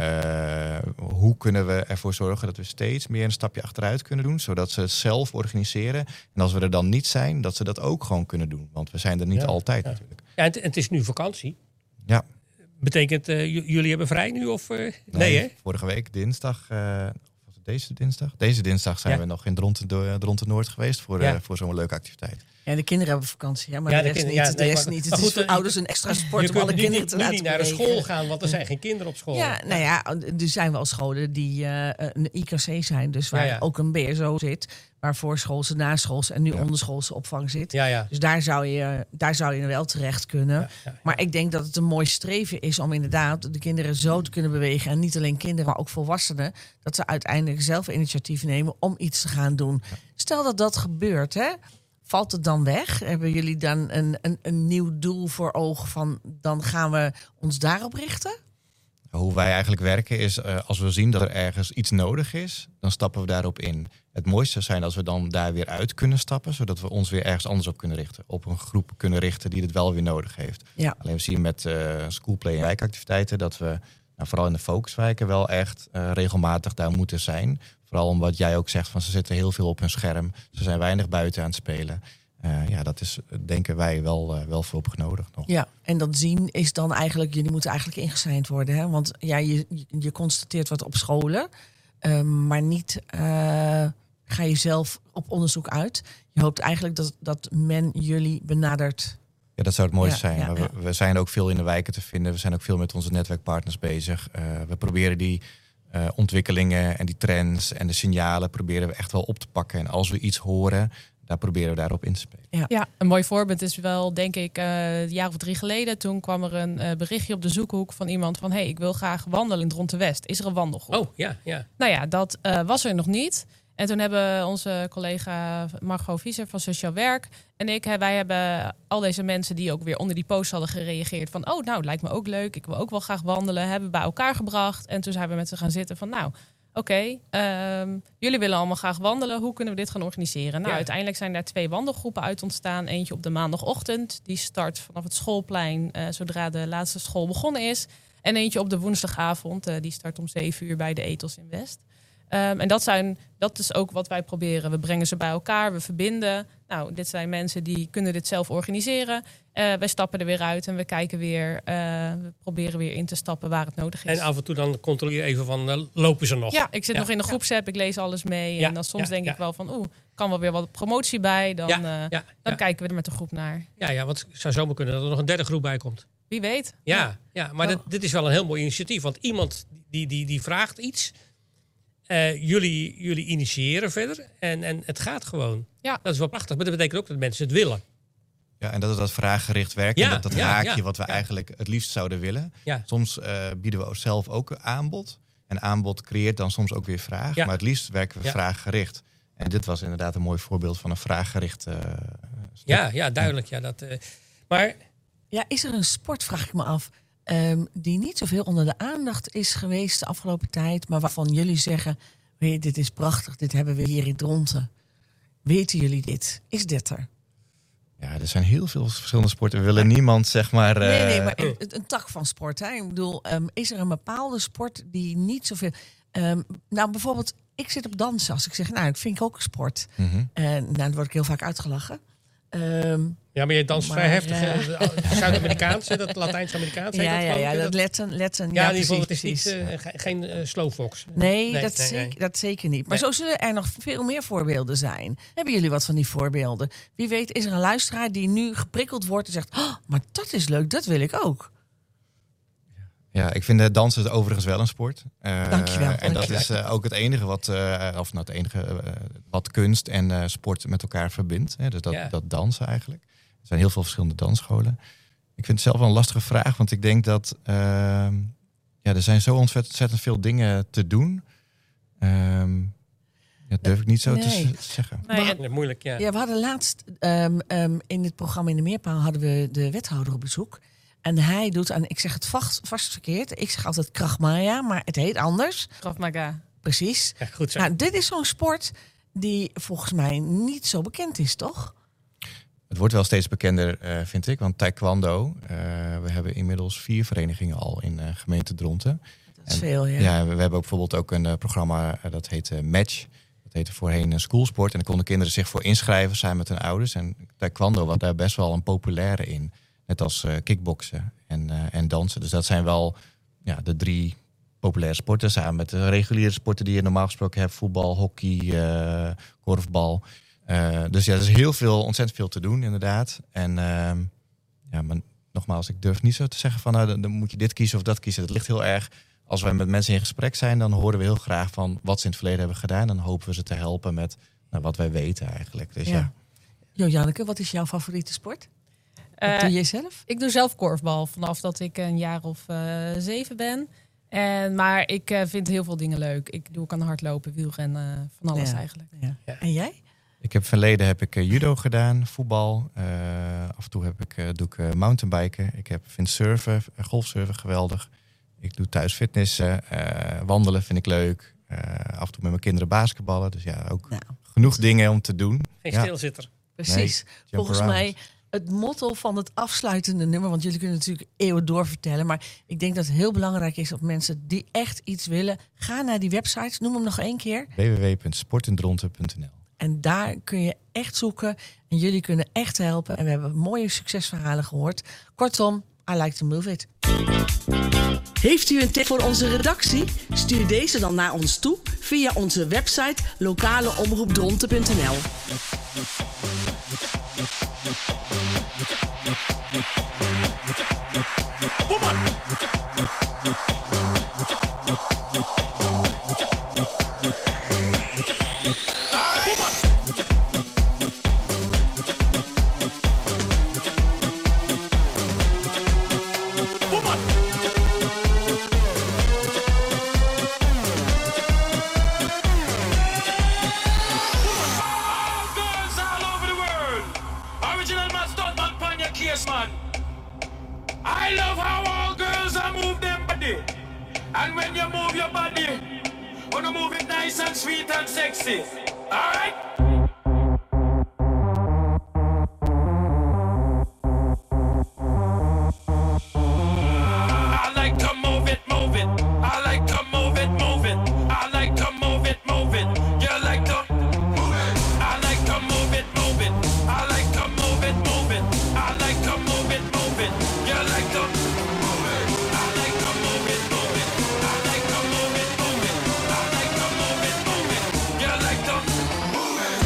Uh, hoe kunnen we ervoor zorgen dat we steeds meer een stapje achteruit kunnen doen, zodat ze het zelf organiseren. En als we er dan niet zijn, dat ze dat ook gewoon kunnen doen. Want we zijn er niet ja, altijd ja. natuurlijk. Ja, en, t- en het is nu vakantie. Ja. Betekent, uh, j- jullie hebben vrij nu? Of, uh, nee, nee, hè? Vorige week dinsdag, uh, was het deze dinsdag? Deze dinsdag zijn ja. we nog in Dronten, Dronten Noord geweest voor, ja. uh, voor zo'n leuke activiteit. Ja, de kinderen hebben vakantie, ja, maar Ja, de de rest kinderen- niet. ja, de nee, rest maar- niet. maar Het is goed, voor uh, ouders een extra sport Je om alle kunt nu kinderen niet, te nu laten niet naar de bewegen. school gaan, want er zijn geen kinderen op school. Ja, nou ja, er zijn wel scholen die uh, een I K C zijn, dus waar Ja, ja. ook een B S O zit, waar voorschoolse, naschoolse en nu Ja. onderschoolse opvang zit. Ja, ja. Dus daar zou je, daar zou je wel terecht kunnen. Ja, ja, ja. Maar ik denk dat het een mooi streven is om inderdaad de kinderen zo te kunnen bewegen. En niet alleen kinderen, maar ook volwassenen. Dat ze uiteindelijk zelf initiatief nemen om iets te gaan doen. Stel dat dat gebeurt, hè? Valt het dan weg? Hebben jullie dan een, een, een nieuw doel voor ogen van dan gaan we ons daarop richten? Hoe wij eigenlijk werken is, uh, als we zien dat er ergens iets nodig is, dan stappen we daarop in. Het mooiste zou zijn als we dan daar weer uit kunnen stappen, zodat we ons weer ergens anders op kunnen richten. Op een groep kunnen richten die het wel weer nodig heeft. Ja. Alleen we zien met uh, schoolplay en wijkactiviteiten dat we nou, vooral in de focuswijken wel echt uh, regelmatig daar moeten zijn. Vooral om wat jij ook zegt, van ze zitten heel veel op hun scherm. Ze zijn weinig buiten aan het spelen. Uh, ja, dat is, denken wij, wel, uh, wel voorlopig nodig nog. Ja, en dat zien is dan eigenlijk, jullie moeten eigenlijk ingeseind worden. Hè? Want ja, je, je constateert wat op scholen, uh, maar niet uh, ga je zelf op onderzoek uit. Je hoopt eigenlijk dat, dat men jullie benadert. Ja, dat zou het mooiste Ja, zijn. ja, maar we, we zijn ook veel in de wijken te vinden. We zijn ook veel met onze netwerkpartners bezig. Uh, we proberen die uh, ontwikkelingen en die trends en de signalen proberen we echt wel op te pakken. En als we iets horen, daar proberen we daarop in te spelen. Ja, een mooi voorbeeld is wel, denk ik, uh, een jaar of drie geleden. Toen kwam er een uh, berichtje op de zoekhoek van iemand van... hey, ik wil graag wandelen in Dronten West. Is er een wandelgroep? Oh, ja, ja. Nou ja, dat uh, was er nog niet. En toen hebben onze collega Margot Visser van Sociaal Werk en ik... wij hebben al deze mensen die ook weer onder die post hadden gereageerd... van, oh, nou, het lijkt me ook leuk. Ik wil ook wel graag wandelen. Hebben bij elkaar gebracht. En toen zijn we met ze gaan zitten van, nou... Oké, okay, um, jullie willen allemaal graag wandelen. Hoe kunnen we dit gaan organiseren? Nou, ja. uiteindelijk zijn daar twee wandelgroepen uit ontstaan. Eentje op de maandagochtend. Die start vanaf het schoolplein uh, zodra de laatste school begonnen is. En eentje op de woensdagavond. Uh, die start om zeven uur bij de Ethos in West. Um, en dat, zijn, dat is ook wat wij proberen. We brengen ze bij elkaar, we verbinden. Nou, dit zijn mensen die kunnen dit zelf organiseren. Uh, wij stappen er weer uit en we kijken weer. Uh, we proberen weer in te stappen waar het nodig is. En af en toe dan controleer je even van, uh, lopen ze nog? Ja, ik zit ja. nog in de groepsapp, ik lees alles mee. Ja. En dan soms ja. denk ja. ik wel van, oeh, kan wel weer wat promotie bij. Dan, ja. uh, Ja. dan ja. kijken we er met de groep naar. Ja, ja, want het zou zomaar kunnen dat er nog een derde groep bij komt. Wie weet. Ja, Ja, ja maar dit, dit is wel een heel mooi initiatief. Want iemand die, die, die vraagt iets... Uh, jullie, jullie initiëren verder en, en het gaat gewoon. Ja. Dat is wel prachtig, maar dat betekent ook dat mensen het willen. Ja, en dat is dat vraaggericht werken. Ja, en dat, dat ja, haakje ja, wat we ja. eigenlijk het liefst zouden willen. Ja. Soms uh, bieden we zelf ook een aanbod. En aanbod creëert dan soms ook weer vraag. Ja. Maar het liefst werken we Ja. vraaggericht. En dit was inderdaad een mooi voorbeeld van een vraaggericht uh, stuk. Ja, ja, duidelijk. Ja, dat, uh, maar Ja, is er een sport, vraag ik me af, um, die niet zoveel onder de aandacht is geweest de afgelopen tijd, maar waarvan jullie zeggen, weet je, dit is prachtig, dit hebben we hier in Dronten. Weten jullie dit? Is dit er? Ja, er zijn heel veel verschillende sporten. We willen niemand, zeg maar... Uh, Nee, nee, maar een, een tak van sport. Hè? Ik bedoel, um, is er een bepaalde sport die niet zoveel... Um, nou, bijvoorbeeld, ik zit op dansen. Als ik zeg, nou, ik vind ik ook een sport. mm-hmm. En nou, dan word ik heel vaak uitgelachen. Um, ja, maar je danst Maar, vrij heftig. uh, Uh, Zuid-Amerikaans, dat Latijns-Amerikaans. heet ja, dat, ja, geloof ja, ik, dat Letten, Letten. Ja, Ja, in ieder geval, het is precies, niet, precies. uh, ge- geen uh, slowfox. Nee, Nee, dat, nee, zeker, nee. dat zeker niet. Maar Nee. zo zullen er nog veel meer voorbeelden zijn. Hebben jullie wat van die voorbeelden? Wie weet is er een luisteraar die nu geprikkeld wordt en zegt, oh, maar dat is leuk, dat wil ik ook. Ja, ik vind uh, dansen overigens wel een sport. Uh, Dankjewel, En dat dankjewel. is uh, ook het enige wat, uh, of nou, het enige uh, wat kunst en uh, sport met elkaar verbindt. Hè? Dus dat, Ja. dat dansen eigenlijk. Er zijn heel veel verschillende dansscholen. Ik vind het zelf wel een lastige vraag, want ik denk dat uh, ja, er zijn zo ontzettend veel dingen te doen. Um, dat durf ik niet zo Nee. te z- zeggen. Nee, Maar- en- Ja, moeilijk, ja. Ja, we hadden laatst um, um, in het programma In de Meerpaal hadden we de wethouder op bezoek. En hij doet aan, ik zeg het vast, vast verkeerd, ik zeg altijd Krav Maga, maar het heet anders. Krav Maga. Precies. Ja, goed zo. Nou, dit is zo'n sport die volgens mij niet zo bekend is, toch? Het wordt wel steeds bekender, uh, vind ik. Want taekwondo, uh, we hebben inmiddels vier verenigingen al in uh, gemeente Dronten. Dat is En- veel, ja. Ja, we, we hebben ook bijvoorbeeld ook een uh, programma uh, dat heet uh, Match. Dat heette voorheen uh, Schoolsport. En daar konden kinderen zich voor inschrijven samen met hun ouders. En taekwondo was daar best wel een populaire in. Net als uh, kickboksen en, uh, en dansen. Dus dat zijn wel ja, de drie populaire sporten. Samen met de reguliere sporten die je normaal gesproken hebt. Voetbal, hockey, uh, korfbal. Uh, dus ja, er is heel veel, ontzettend veel te doen inderdaad. En uh, ja, maar nogmaals, ik durf niet zo te zeggen van nou, dan, dan moet je dit kiezen of dat kiezen. Het ligt heel erg, als wij met mensen in gesprek zijn, dan horen we heel graag van wat ze in het verleden hebben gedaan. Dan hopen we ze te helpen met nou, wat wij weten eigenlijk. Dus ja. Ja. Jo, Janneke, wat is jouw favoriete sport? Wat Uh, doe je zelf? Ik doe zelf korfbal vanaf dat ik een jaar of uh, zeven ben. En, maar ik uh, vind heel veel dingen leuk. Ik doe kan hardlopen, wielrennen, uh, van alles Ja. eigenlijk. Ja. Ja. En jij? Ik heb verleden heb ik uh, judo gedaan, voetbal. Uh, af en toe heb ik, uh, doe ik uh, mountainbiken. Ik heb, vind surfen, uh, golfsurfen geweldig. Ik doe thuis fitnessen, uh, wandelen vind ik leuk. Uh, af en toe met mijn kinderen basketballen. Dus ja, ook Nou, genoeg dingen om te doen. Geen Ja. stilzitter. precies. jump Volgens around. mij het motto van het afsluitende nummer, want jullie kunnen natuurlijk eeuwen doorvertellen, maar ik denk dat het heel belangrijk is dat mensen die echt iets willen, ga naar die websites, noem hem nog één keer. w w w punt sportendronten punt n l En daar kun je echt zoeken en jullie kunnen echt helpen. En we hebben mooie succesverhalen gehoord. Kortom, I like to move it. Heeft u een tip voor onze redactie? Stuur deze dan naar ons toe via onze website lokaleomroepdronten punt n l. nice and sweet and sexy. Alright? I like to move it, move it. I like to move it, move it. I like to move it, move it. You like to move it. I like to move it, move it. I like to move it, move it. I like to move it, move it. You like to move it. I like to move it, move it. I like to move it, move it. I like to move it, move it. You like to move it.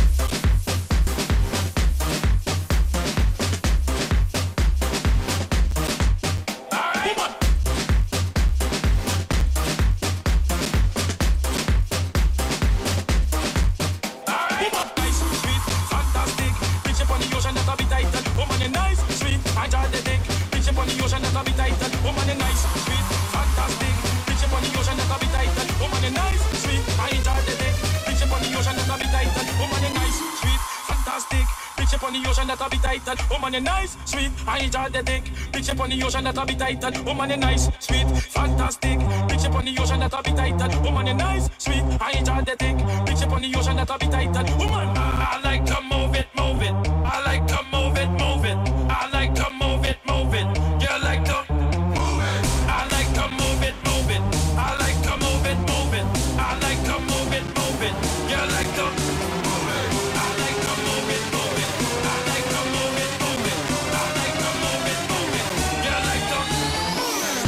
Woman, you're nice, sweet, I enjoy the dick. Bitch up on the ocean that'll be tighter. Woman, you're nice, sweet, fantastic. Bitch up on the ocean that'll be tighter. Woman, you're nice, sweet, I enjoy the dick. Bitch up on the ocean that'll be tighter. Woman, I like to move it, move it. I like to move it, move it. I like to move it, move it. You like to move it. I like to move it, move it. I like to move it, move it. I like to move it, move it. You like to move it. I like to move it, move it. I like to move it, move it. I like to move it, move it. You like to move it.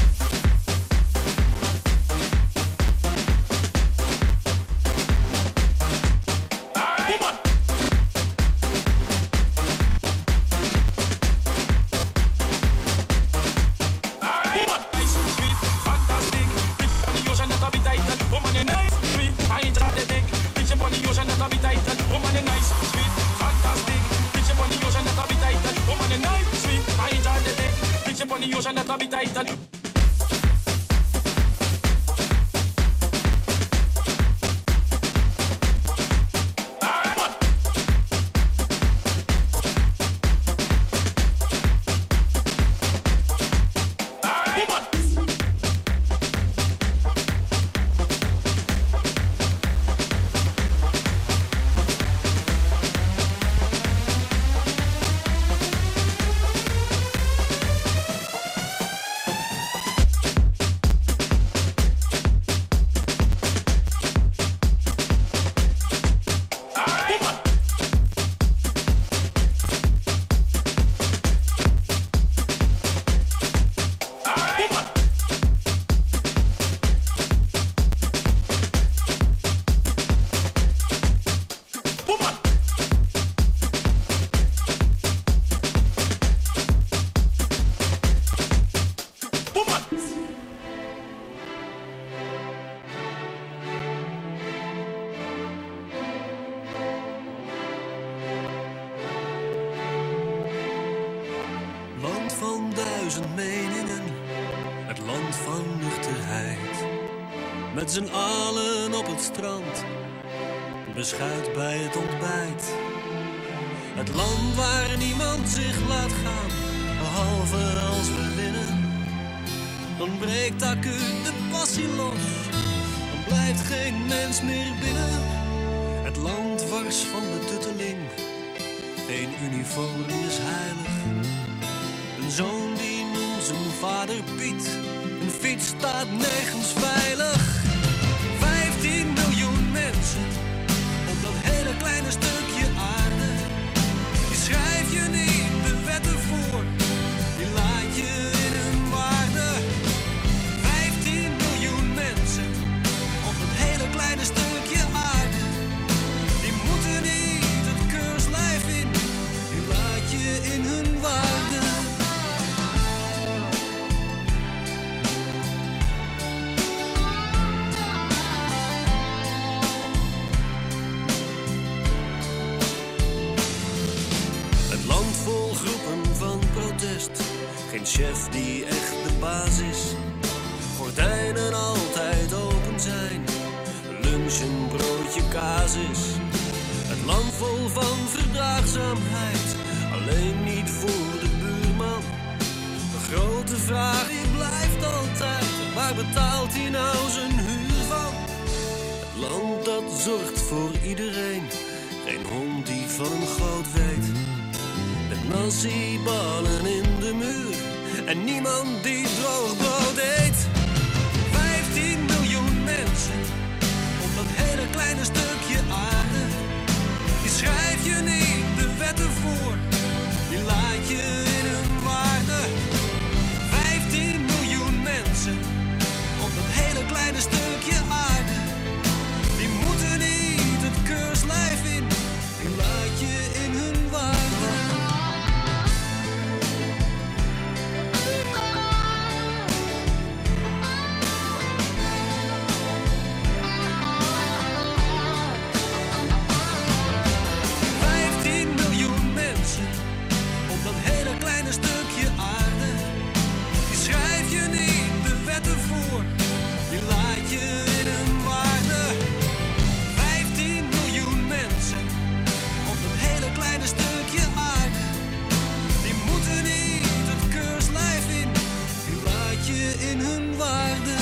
Land van duizend meningen, het land van nuchterheid. Met z'n allen op het strand, beschuit bij het ontbijt. Het land waar niemand zich laat gaan, behalve als we winnen. Dan breekt acuut de passie los, dan blijft geen mens meer binnen. Het land wars van de tutteling, geen uniform is heilig. Een zoon die noemt zijn vader Piet, een fiets staat nergens veilig. Vijftien miljoen mensen op dat hele kleine stukje aarde. Die schrijf je niet de wetten voor, die laat je in hun waarde. Vijftien miljoen mensen op dat hele kleine stukje aarde. Die moeten niet het keurslijf in, die laat je in hun waarde. Vol groepen van protest, geen chef die echt de baas is. Gordijnen altijd open zijn, lunch een broodje kaas is. Het land vol van verdraagzaamheid, alleen niet voor de buurman. De grote vraag die blijft altijd, waar betaalt hij nou zijn huur van? Het land dat zorgt voor iedereen. Geen hond die van een goud weet. Met nasi-ballen in de muur. En niemand die droog brood eet. Vijftien miljoen mensen. Op dat hele kleine stukje aarde. Die schrijf je niet de wetten voor. Die laat je in hun waarde. Vijftien miljoen mensen. Op dat hele kleine stukje aarde. Die moeten niet het keurslijf in. Die laat je in hun waarde. Vijftien miljoen mensen. Op dat hele kleine stukje aarde. Die schrijf je niet de wetten voor. Die laat je in hun waarde. Vijftien miljoen mensen. Op dat hele kleine stukje aarde. Die moeten niet het keurslijf in. Die laat je in hun waarde.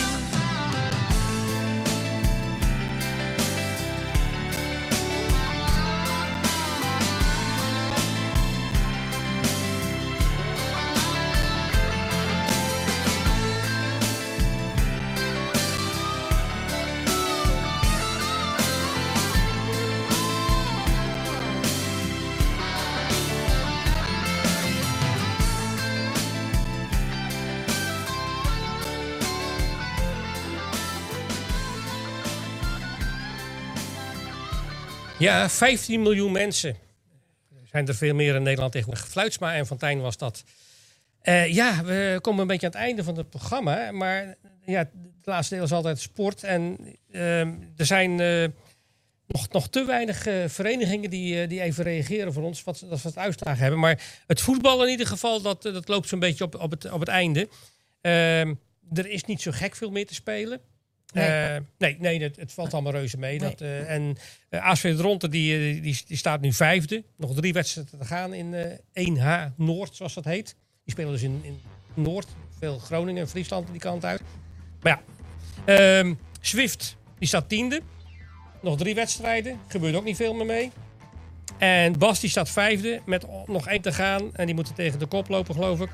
Ja, vijftien miljoen mensen. Er zijn er veel meer in Nederland tegenwoordig. Fluitsma en Fontijn was dat. Uh, ja, we komen een beetje aan het einde van het programma. Maar ja, het laatste deel is altijd sport. En uh, er zijn uh, nog, nog te weinig uh, verenigingen die, uh, die even reageren voor ons. Wat, dat we het uitslagen hebben. Maar het voetbal in ieder geval, dat, dat loopt zo'n beetje op, op, het, op het einde. Uh, er is niet zo gek veel meer te spelen. Nee, uh, nee, nee het, het valt allemaal reuze mee. Nee. Dat, uh, en uh, A S V Dronten die, die, die staat nu vijfde. Nog drie wedstrijden te gaan in uh, één H Noord, zoals dat heet. Die spelen dus in, in Noord. Veel Groningen en Friesland die kant uit. Maar ja, um, Zwift die staat tiende. Nog drie wedstrijden. Gebeurt ook niet veel meer mee. En Bas die staat vijfde met nog één te gaan. En die moeten tegen de kop lopen, geloof ik.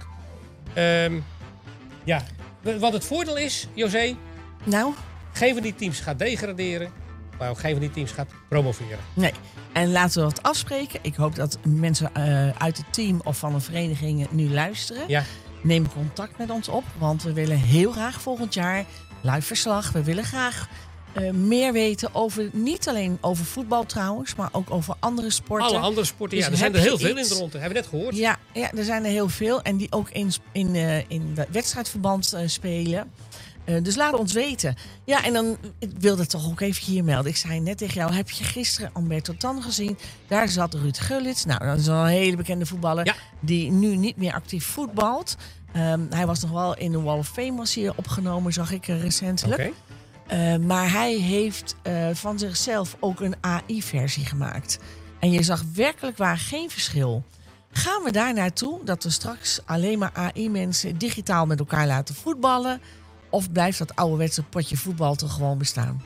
Um, ja, wat het voordeel is, José... Nou? Geen van die teams gaat degraderen, maar ook geen van die teams gaat promoveren. Nee. En laten we wat afspreken. Ik hoop dat mensen uh, uit het team of van een vereniging nu luisteren. Ja. Neem contact met ons op, want we willen heel graag volgend jaar live verslag. We willen graag uh, meer weten over, niet alleen over voetbal trouwens, maar ook over andere sporten. Alle andere sporten, dus ja. Er zijn er heel veel iets... in de ronde. Hebben we net gehoord? Ja, ja, er zijn er heel veel. En die ook in, in, uh, in wedstrijdverband uh, spelen. Uh, dus laat ons weten. Ja, en dan ik wilde het toch ook even hier melden. Ik zei net tegen jou, heb je gisteren Alberto Tan gezien? Daar zat Ruud Gullit. Nou, dat is wel een hele bekende voetballer. Ja. Die nu niet meer actief voetbalt. Um, hij was nog wel in de Wall of Fame was hier opgenomen, zag ik uh, recentelijk. Okay. Uh, maar hij heeft uh, van zichzelf ook een A I-versie gemaakt. En je zag werkelijk waar geen verschil. Gaan we daar naartoe dat we straks alleen maar A I-mensen digitaal met elkaar laten voetballen? Of blijft dat ouderwetse potje voetbal toch gewoon bestaan?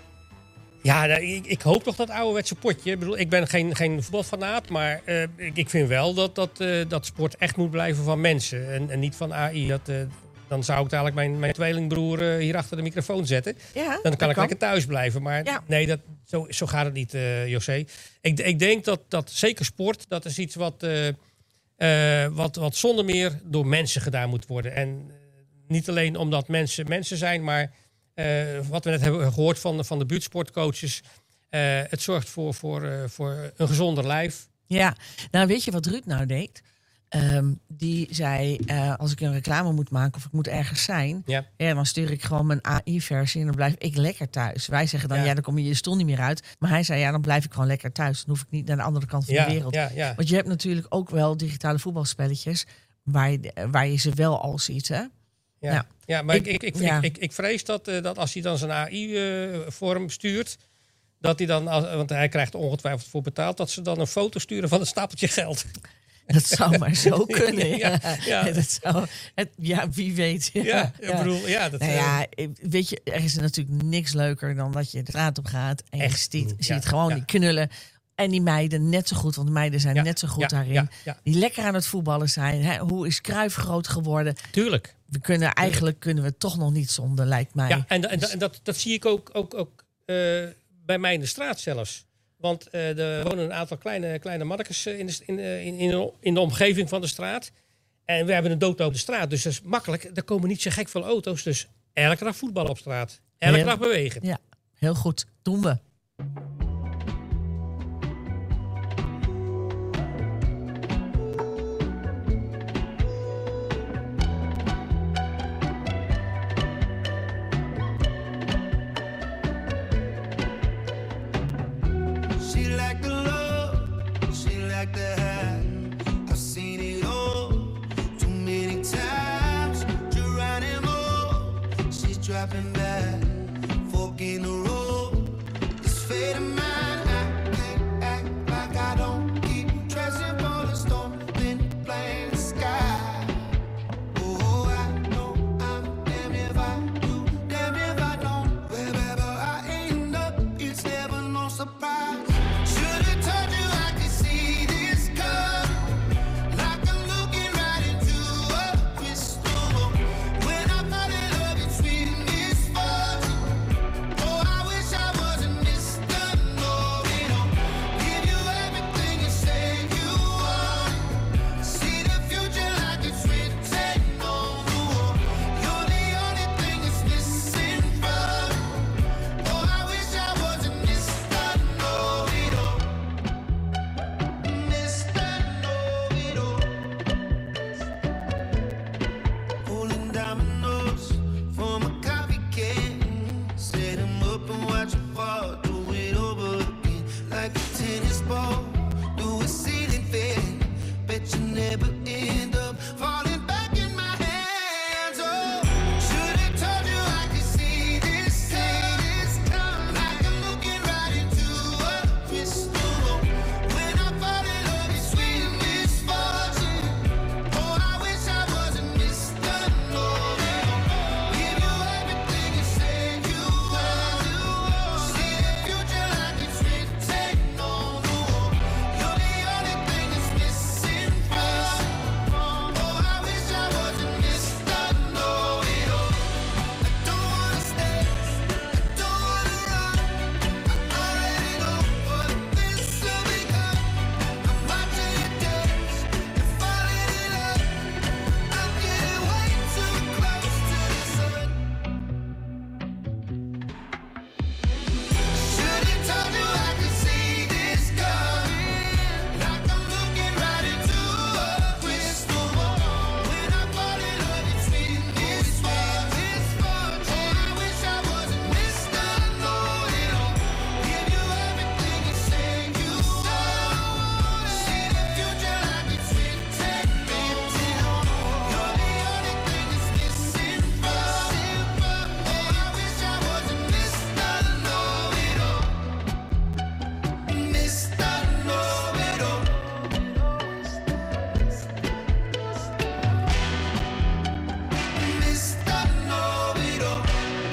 Ja, ik, ik hoop toch dat ouderwetse potje. Ik bedoel, ik ben geen, geen voetbalfanaat, maar uh, ik, ik vind wel dat, dat, uh, dat sport echt moet blijven van mensen en, en niet van A I. Dat, uh, dan zou ik dadelijk mijn, mijn tweelingbroer uh, hier achter de microfoon zetten. Ja, dan kan ik kan. lekker thuis blijven. Maar ja. nee, dat, zo, zo gaat het niet, uh, José. Ik, ik denk dat, dat zeker sport, dat is iets wat, uh, uh, wat, wat zonder meer door mensen gedaan moet worden. En niet alleen omdat mensen mensen zijn, maar uh, wat we net hebben gehoord van, van de buurtsportcoaches. Uh, het zorgt voor, voor, uh, voor een gezonder lijf. Ja, nou weet je wat Ruud nou deed? Um, die zei, uh, als ik een reclame moet maken of ik moet ergens zijn... Ja. Ja, dan stuur ik gewoon mijn A I-versie en dan blijf ik lekker thuis. Wij zeggen dan, ja, ja dan kom je je stoel niet meer uit. Maar hij zei, ja, dan blijf ik gewoon lekker thuis. Dan hoef ik niet naar de andere kant van ja, de wereld. Ja, ja. Want je hebt natuurlijk ook wel digitale voetbalspelletjes... waar je, waar je ze wel al ziet, hè? Ja, ja. ja maar ik, ik, ik, ja. ik, ik, ik vrees dat, uh, dat als hij dan zijn A I-vorm uh, stuurt... dat hij dan, als, want hij krijgt er ongetwijfeld voor betaald... dat ze dan een foto sturen van een stapeltje geld. Dat zou maar zo kunnen. Ja, Ja, ja. Dat zou, het, ja wie weet. Ja, Ja, ik bedoel, ja, dat, nou eh, ja, weet je, er is natuurlijk niks leuker dan dat je de straat op gaat en je Echt, ziet, mm, ziet ja, gewoon ja. die knullen. En die meiden net zo goed, want de meiden zijn Ja, net zo goed ja, daarin. ja, ja. Die lekker aan het voetballen zijn. Hè? Hoe is Cruijff groot geworden? Tuurlijk. We kunnen eigenlijk kunnen we toch nog niet zonder, lijkt mij. Ja, en, en, Dus- en dat, dat zie ik ook, ook, ook eh, bij mij in de straat zelfs. Want eh, er wonen een aantal kleine, kleine mannetjes eh, in, de, in, de- in, in, de, in de omgeving van de straat. En we hebben een doodlopende straat, dus dat is makkelijk. Er komen niet zo gek veel auto's, dus elke dag voetbal op straat. Elke Heel- dag bewegen. Ja, heel goed. Doen we. She like the love, she like the high. I've seen it all too many times. Geronimo, she's dropping back, fork in the road. This fate of mine, I can't act like I don't keep dressing for the storm, then playing the sky. Oh, I know I'm damned if I do, damned if I don't. Wherever I end up, it's never no surprise. Should've told you I could see this coming, like I'm looking right into a crystal ball. When I fall in love, it's sweet and misfortune. Oh, I wish I wasn't Mister Know-it-all. Give you everything you say you want. See the future like it's written on the wall. You're the only thing that's missing from me. Oh, I wish I wasn't Mister Know-it-all. Mister Know-it-all. Pulling dominoes from a coffee can. Set 'em up and watch 'em fall. Do it over again like a tennis ball. Do a ceiling fan. Bet you never end up falling back in my hands. Oh, should've told you I could see this coming. Like I'm looking right into a crystal ball. When I fall in love, it's sweet and misfortune. Oh, I wish I wasn't Mister Know-it-all. Give you everything you say you want. See the future like it's written on the wall. You're the only thing that's missing from me. Oh, I wish I wasn't Mister Know-it-all. I don't wanna stay, I don't wanna run. I already know what this will become. I'm watching you dance and falling in love. I'm getting way too close to the sun. Should've told you I could see this coming. Like I'm looking right into a crystal ball. When I fall in love, it's sweet and misfortune. Oh, I wish I wasn't Mister Know-it-all. Give you everything you say you want. See the future like it's written, written on. You're the only thing that's missing from me. Oh, I wish I wasn't Mister Know-it-all. Mister Know-it-all. Mister Know-it-all.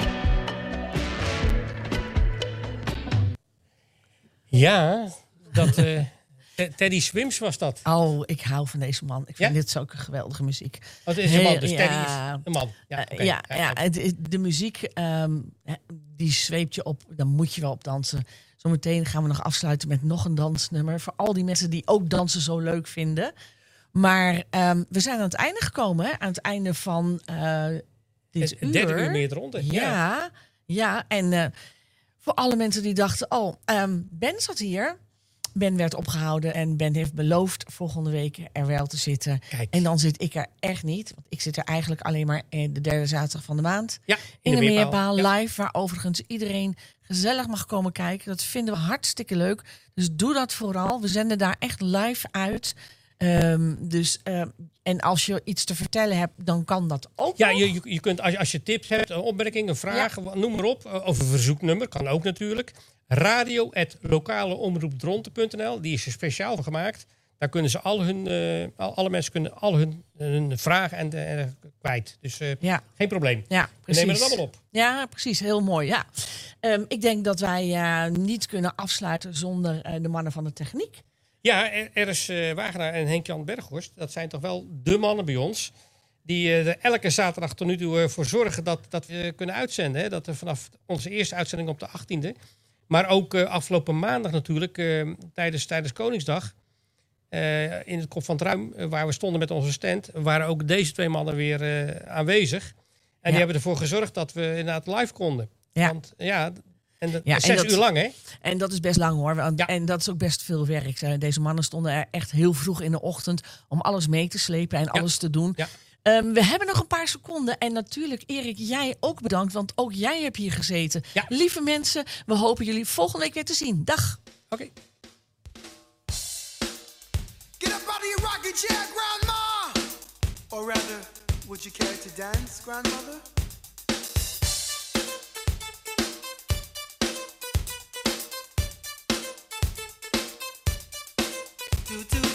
Ja, dat, eh, Te- Teddy Swims was dat. Oh, ik hou van deze man. Ik vind Ja? dit zulke geweldige muziek. Oh, het is een man, Heel- dus Teddy ja. is een man. Ja, Eh, oké. ja, ja, het- het- de muziek ehm, hè, die zweept je op. Daar moet je wel op dansen. Zometeen gaan we nog afsluiten met nog een dansnummer. Voor al die mensen die ook dansen zo leuk vinden. Maar ehm, we zijn aan het einde gekomen. Hè? Aan het einde van eh dit Het derde uur meer ronde. Ja, Ja. ja. En eh, voor alle mensen die dachten... Oh, ehm, Ben zat hier. Ben werd opgehouden en Ben heeft beloofd volgende week er wel te zitten. Kijk. En dan zit ik er echt niet. Want ik zit er eigenlijk alleen maar eh, de derde zaterdag van de maand. Ja, In de meerpaal. meerpaal Ja. live, waar overigens iedereen gezellig mag komen kijken. Dat vinden we hartstikke leuk. Dus doe dat vooral. We zenden daar echt live uit. Ehm, dus, ehm, en als je iets te vertellen hebt, dan kan dat ook. Ja, nog. je, je, je kunt, als, je, als je tips hebt, een opmerking, een vraag, wa- noem maar op. eh, Of een verzoeknummer, kan ook natuurlijk. radio at lokaleomroepdronten punt n l. Die is er speciaal voor gemaakt. Daar kunnen ze al hun, uh, al, alle mensen kunnen al hun, hun vragen en, uh, kwijt. Dus uh, ja. geen probleem. Ja, we nemen het allemaal op. Ja, precies. Heel mooi. Ja. Um, ik denk dat wij uh, niet kunnen afsluiten zonder uh, de mannen van de techniek. Ja, er, er is uh, Wagenaar en Henk-Jan Berghorst. Dat zijn toch wel de mannen bij ons. Die uh, er elke zaterdag tot nu toe uh, voor zorgen dat, dat we kunnen uitzenden. Hè? Dat we vanaf onze eerste uitzending op de achttiende. Maar ook uh, afgelopen maandag natuurlijk, uh, tijdens, tijdens Koningsdag. Uh, in het Kop van het Ruim, uh, waar we stonden met onze stand, waren ook deze twee mannen weer uh, aanwezig. En ja. die hebben ervoor gezorgd dat we inderdaad live konden. Ja. Want ja, en dat, ja, zes en dat, uur lang, hè? En dat is best lang, hoor. Want, ja. En dat is ook best veel werk. Deze mannen stonden er echt heel vroeg in de ochtend om alles mee te slepen en ja. alles te doen. Ja. Um, we hebben nog een paar seconden. En natuurlijk, Erik, jij ook bedankt, want ook jij hebt hier gezeten. Ja. Lieve mensen, we hopen jullie volgende week weer te zien. Dag. Oké. Okay. Get up out of your rocking chair, Grandma! Or rather, would you care to dance, Grandmother? Do, do.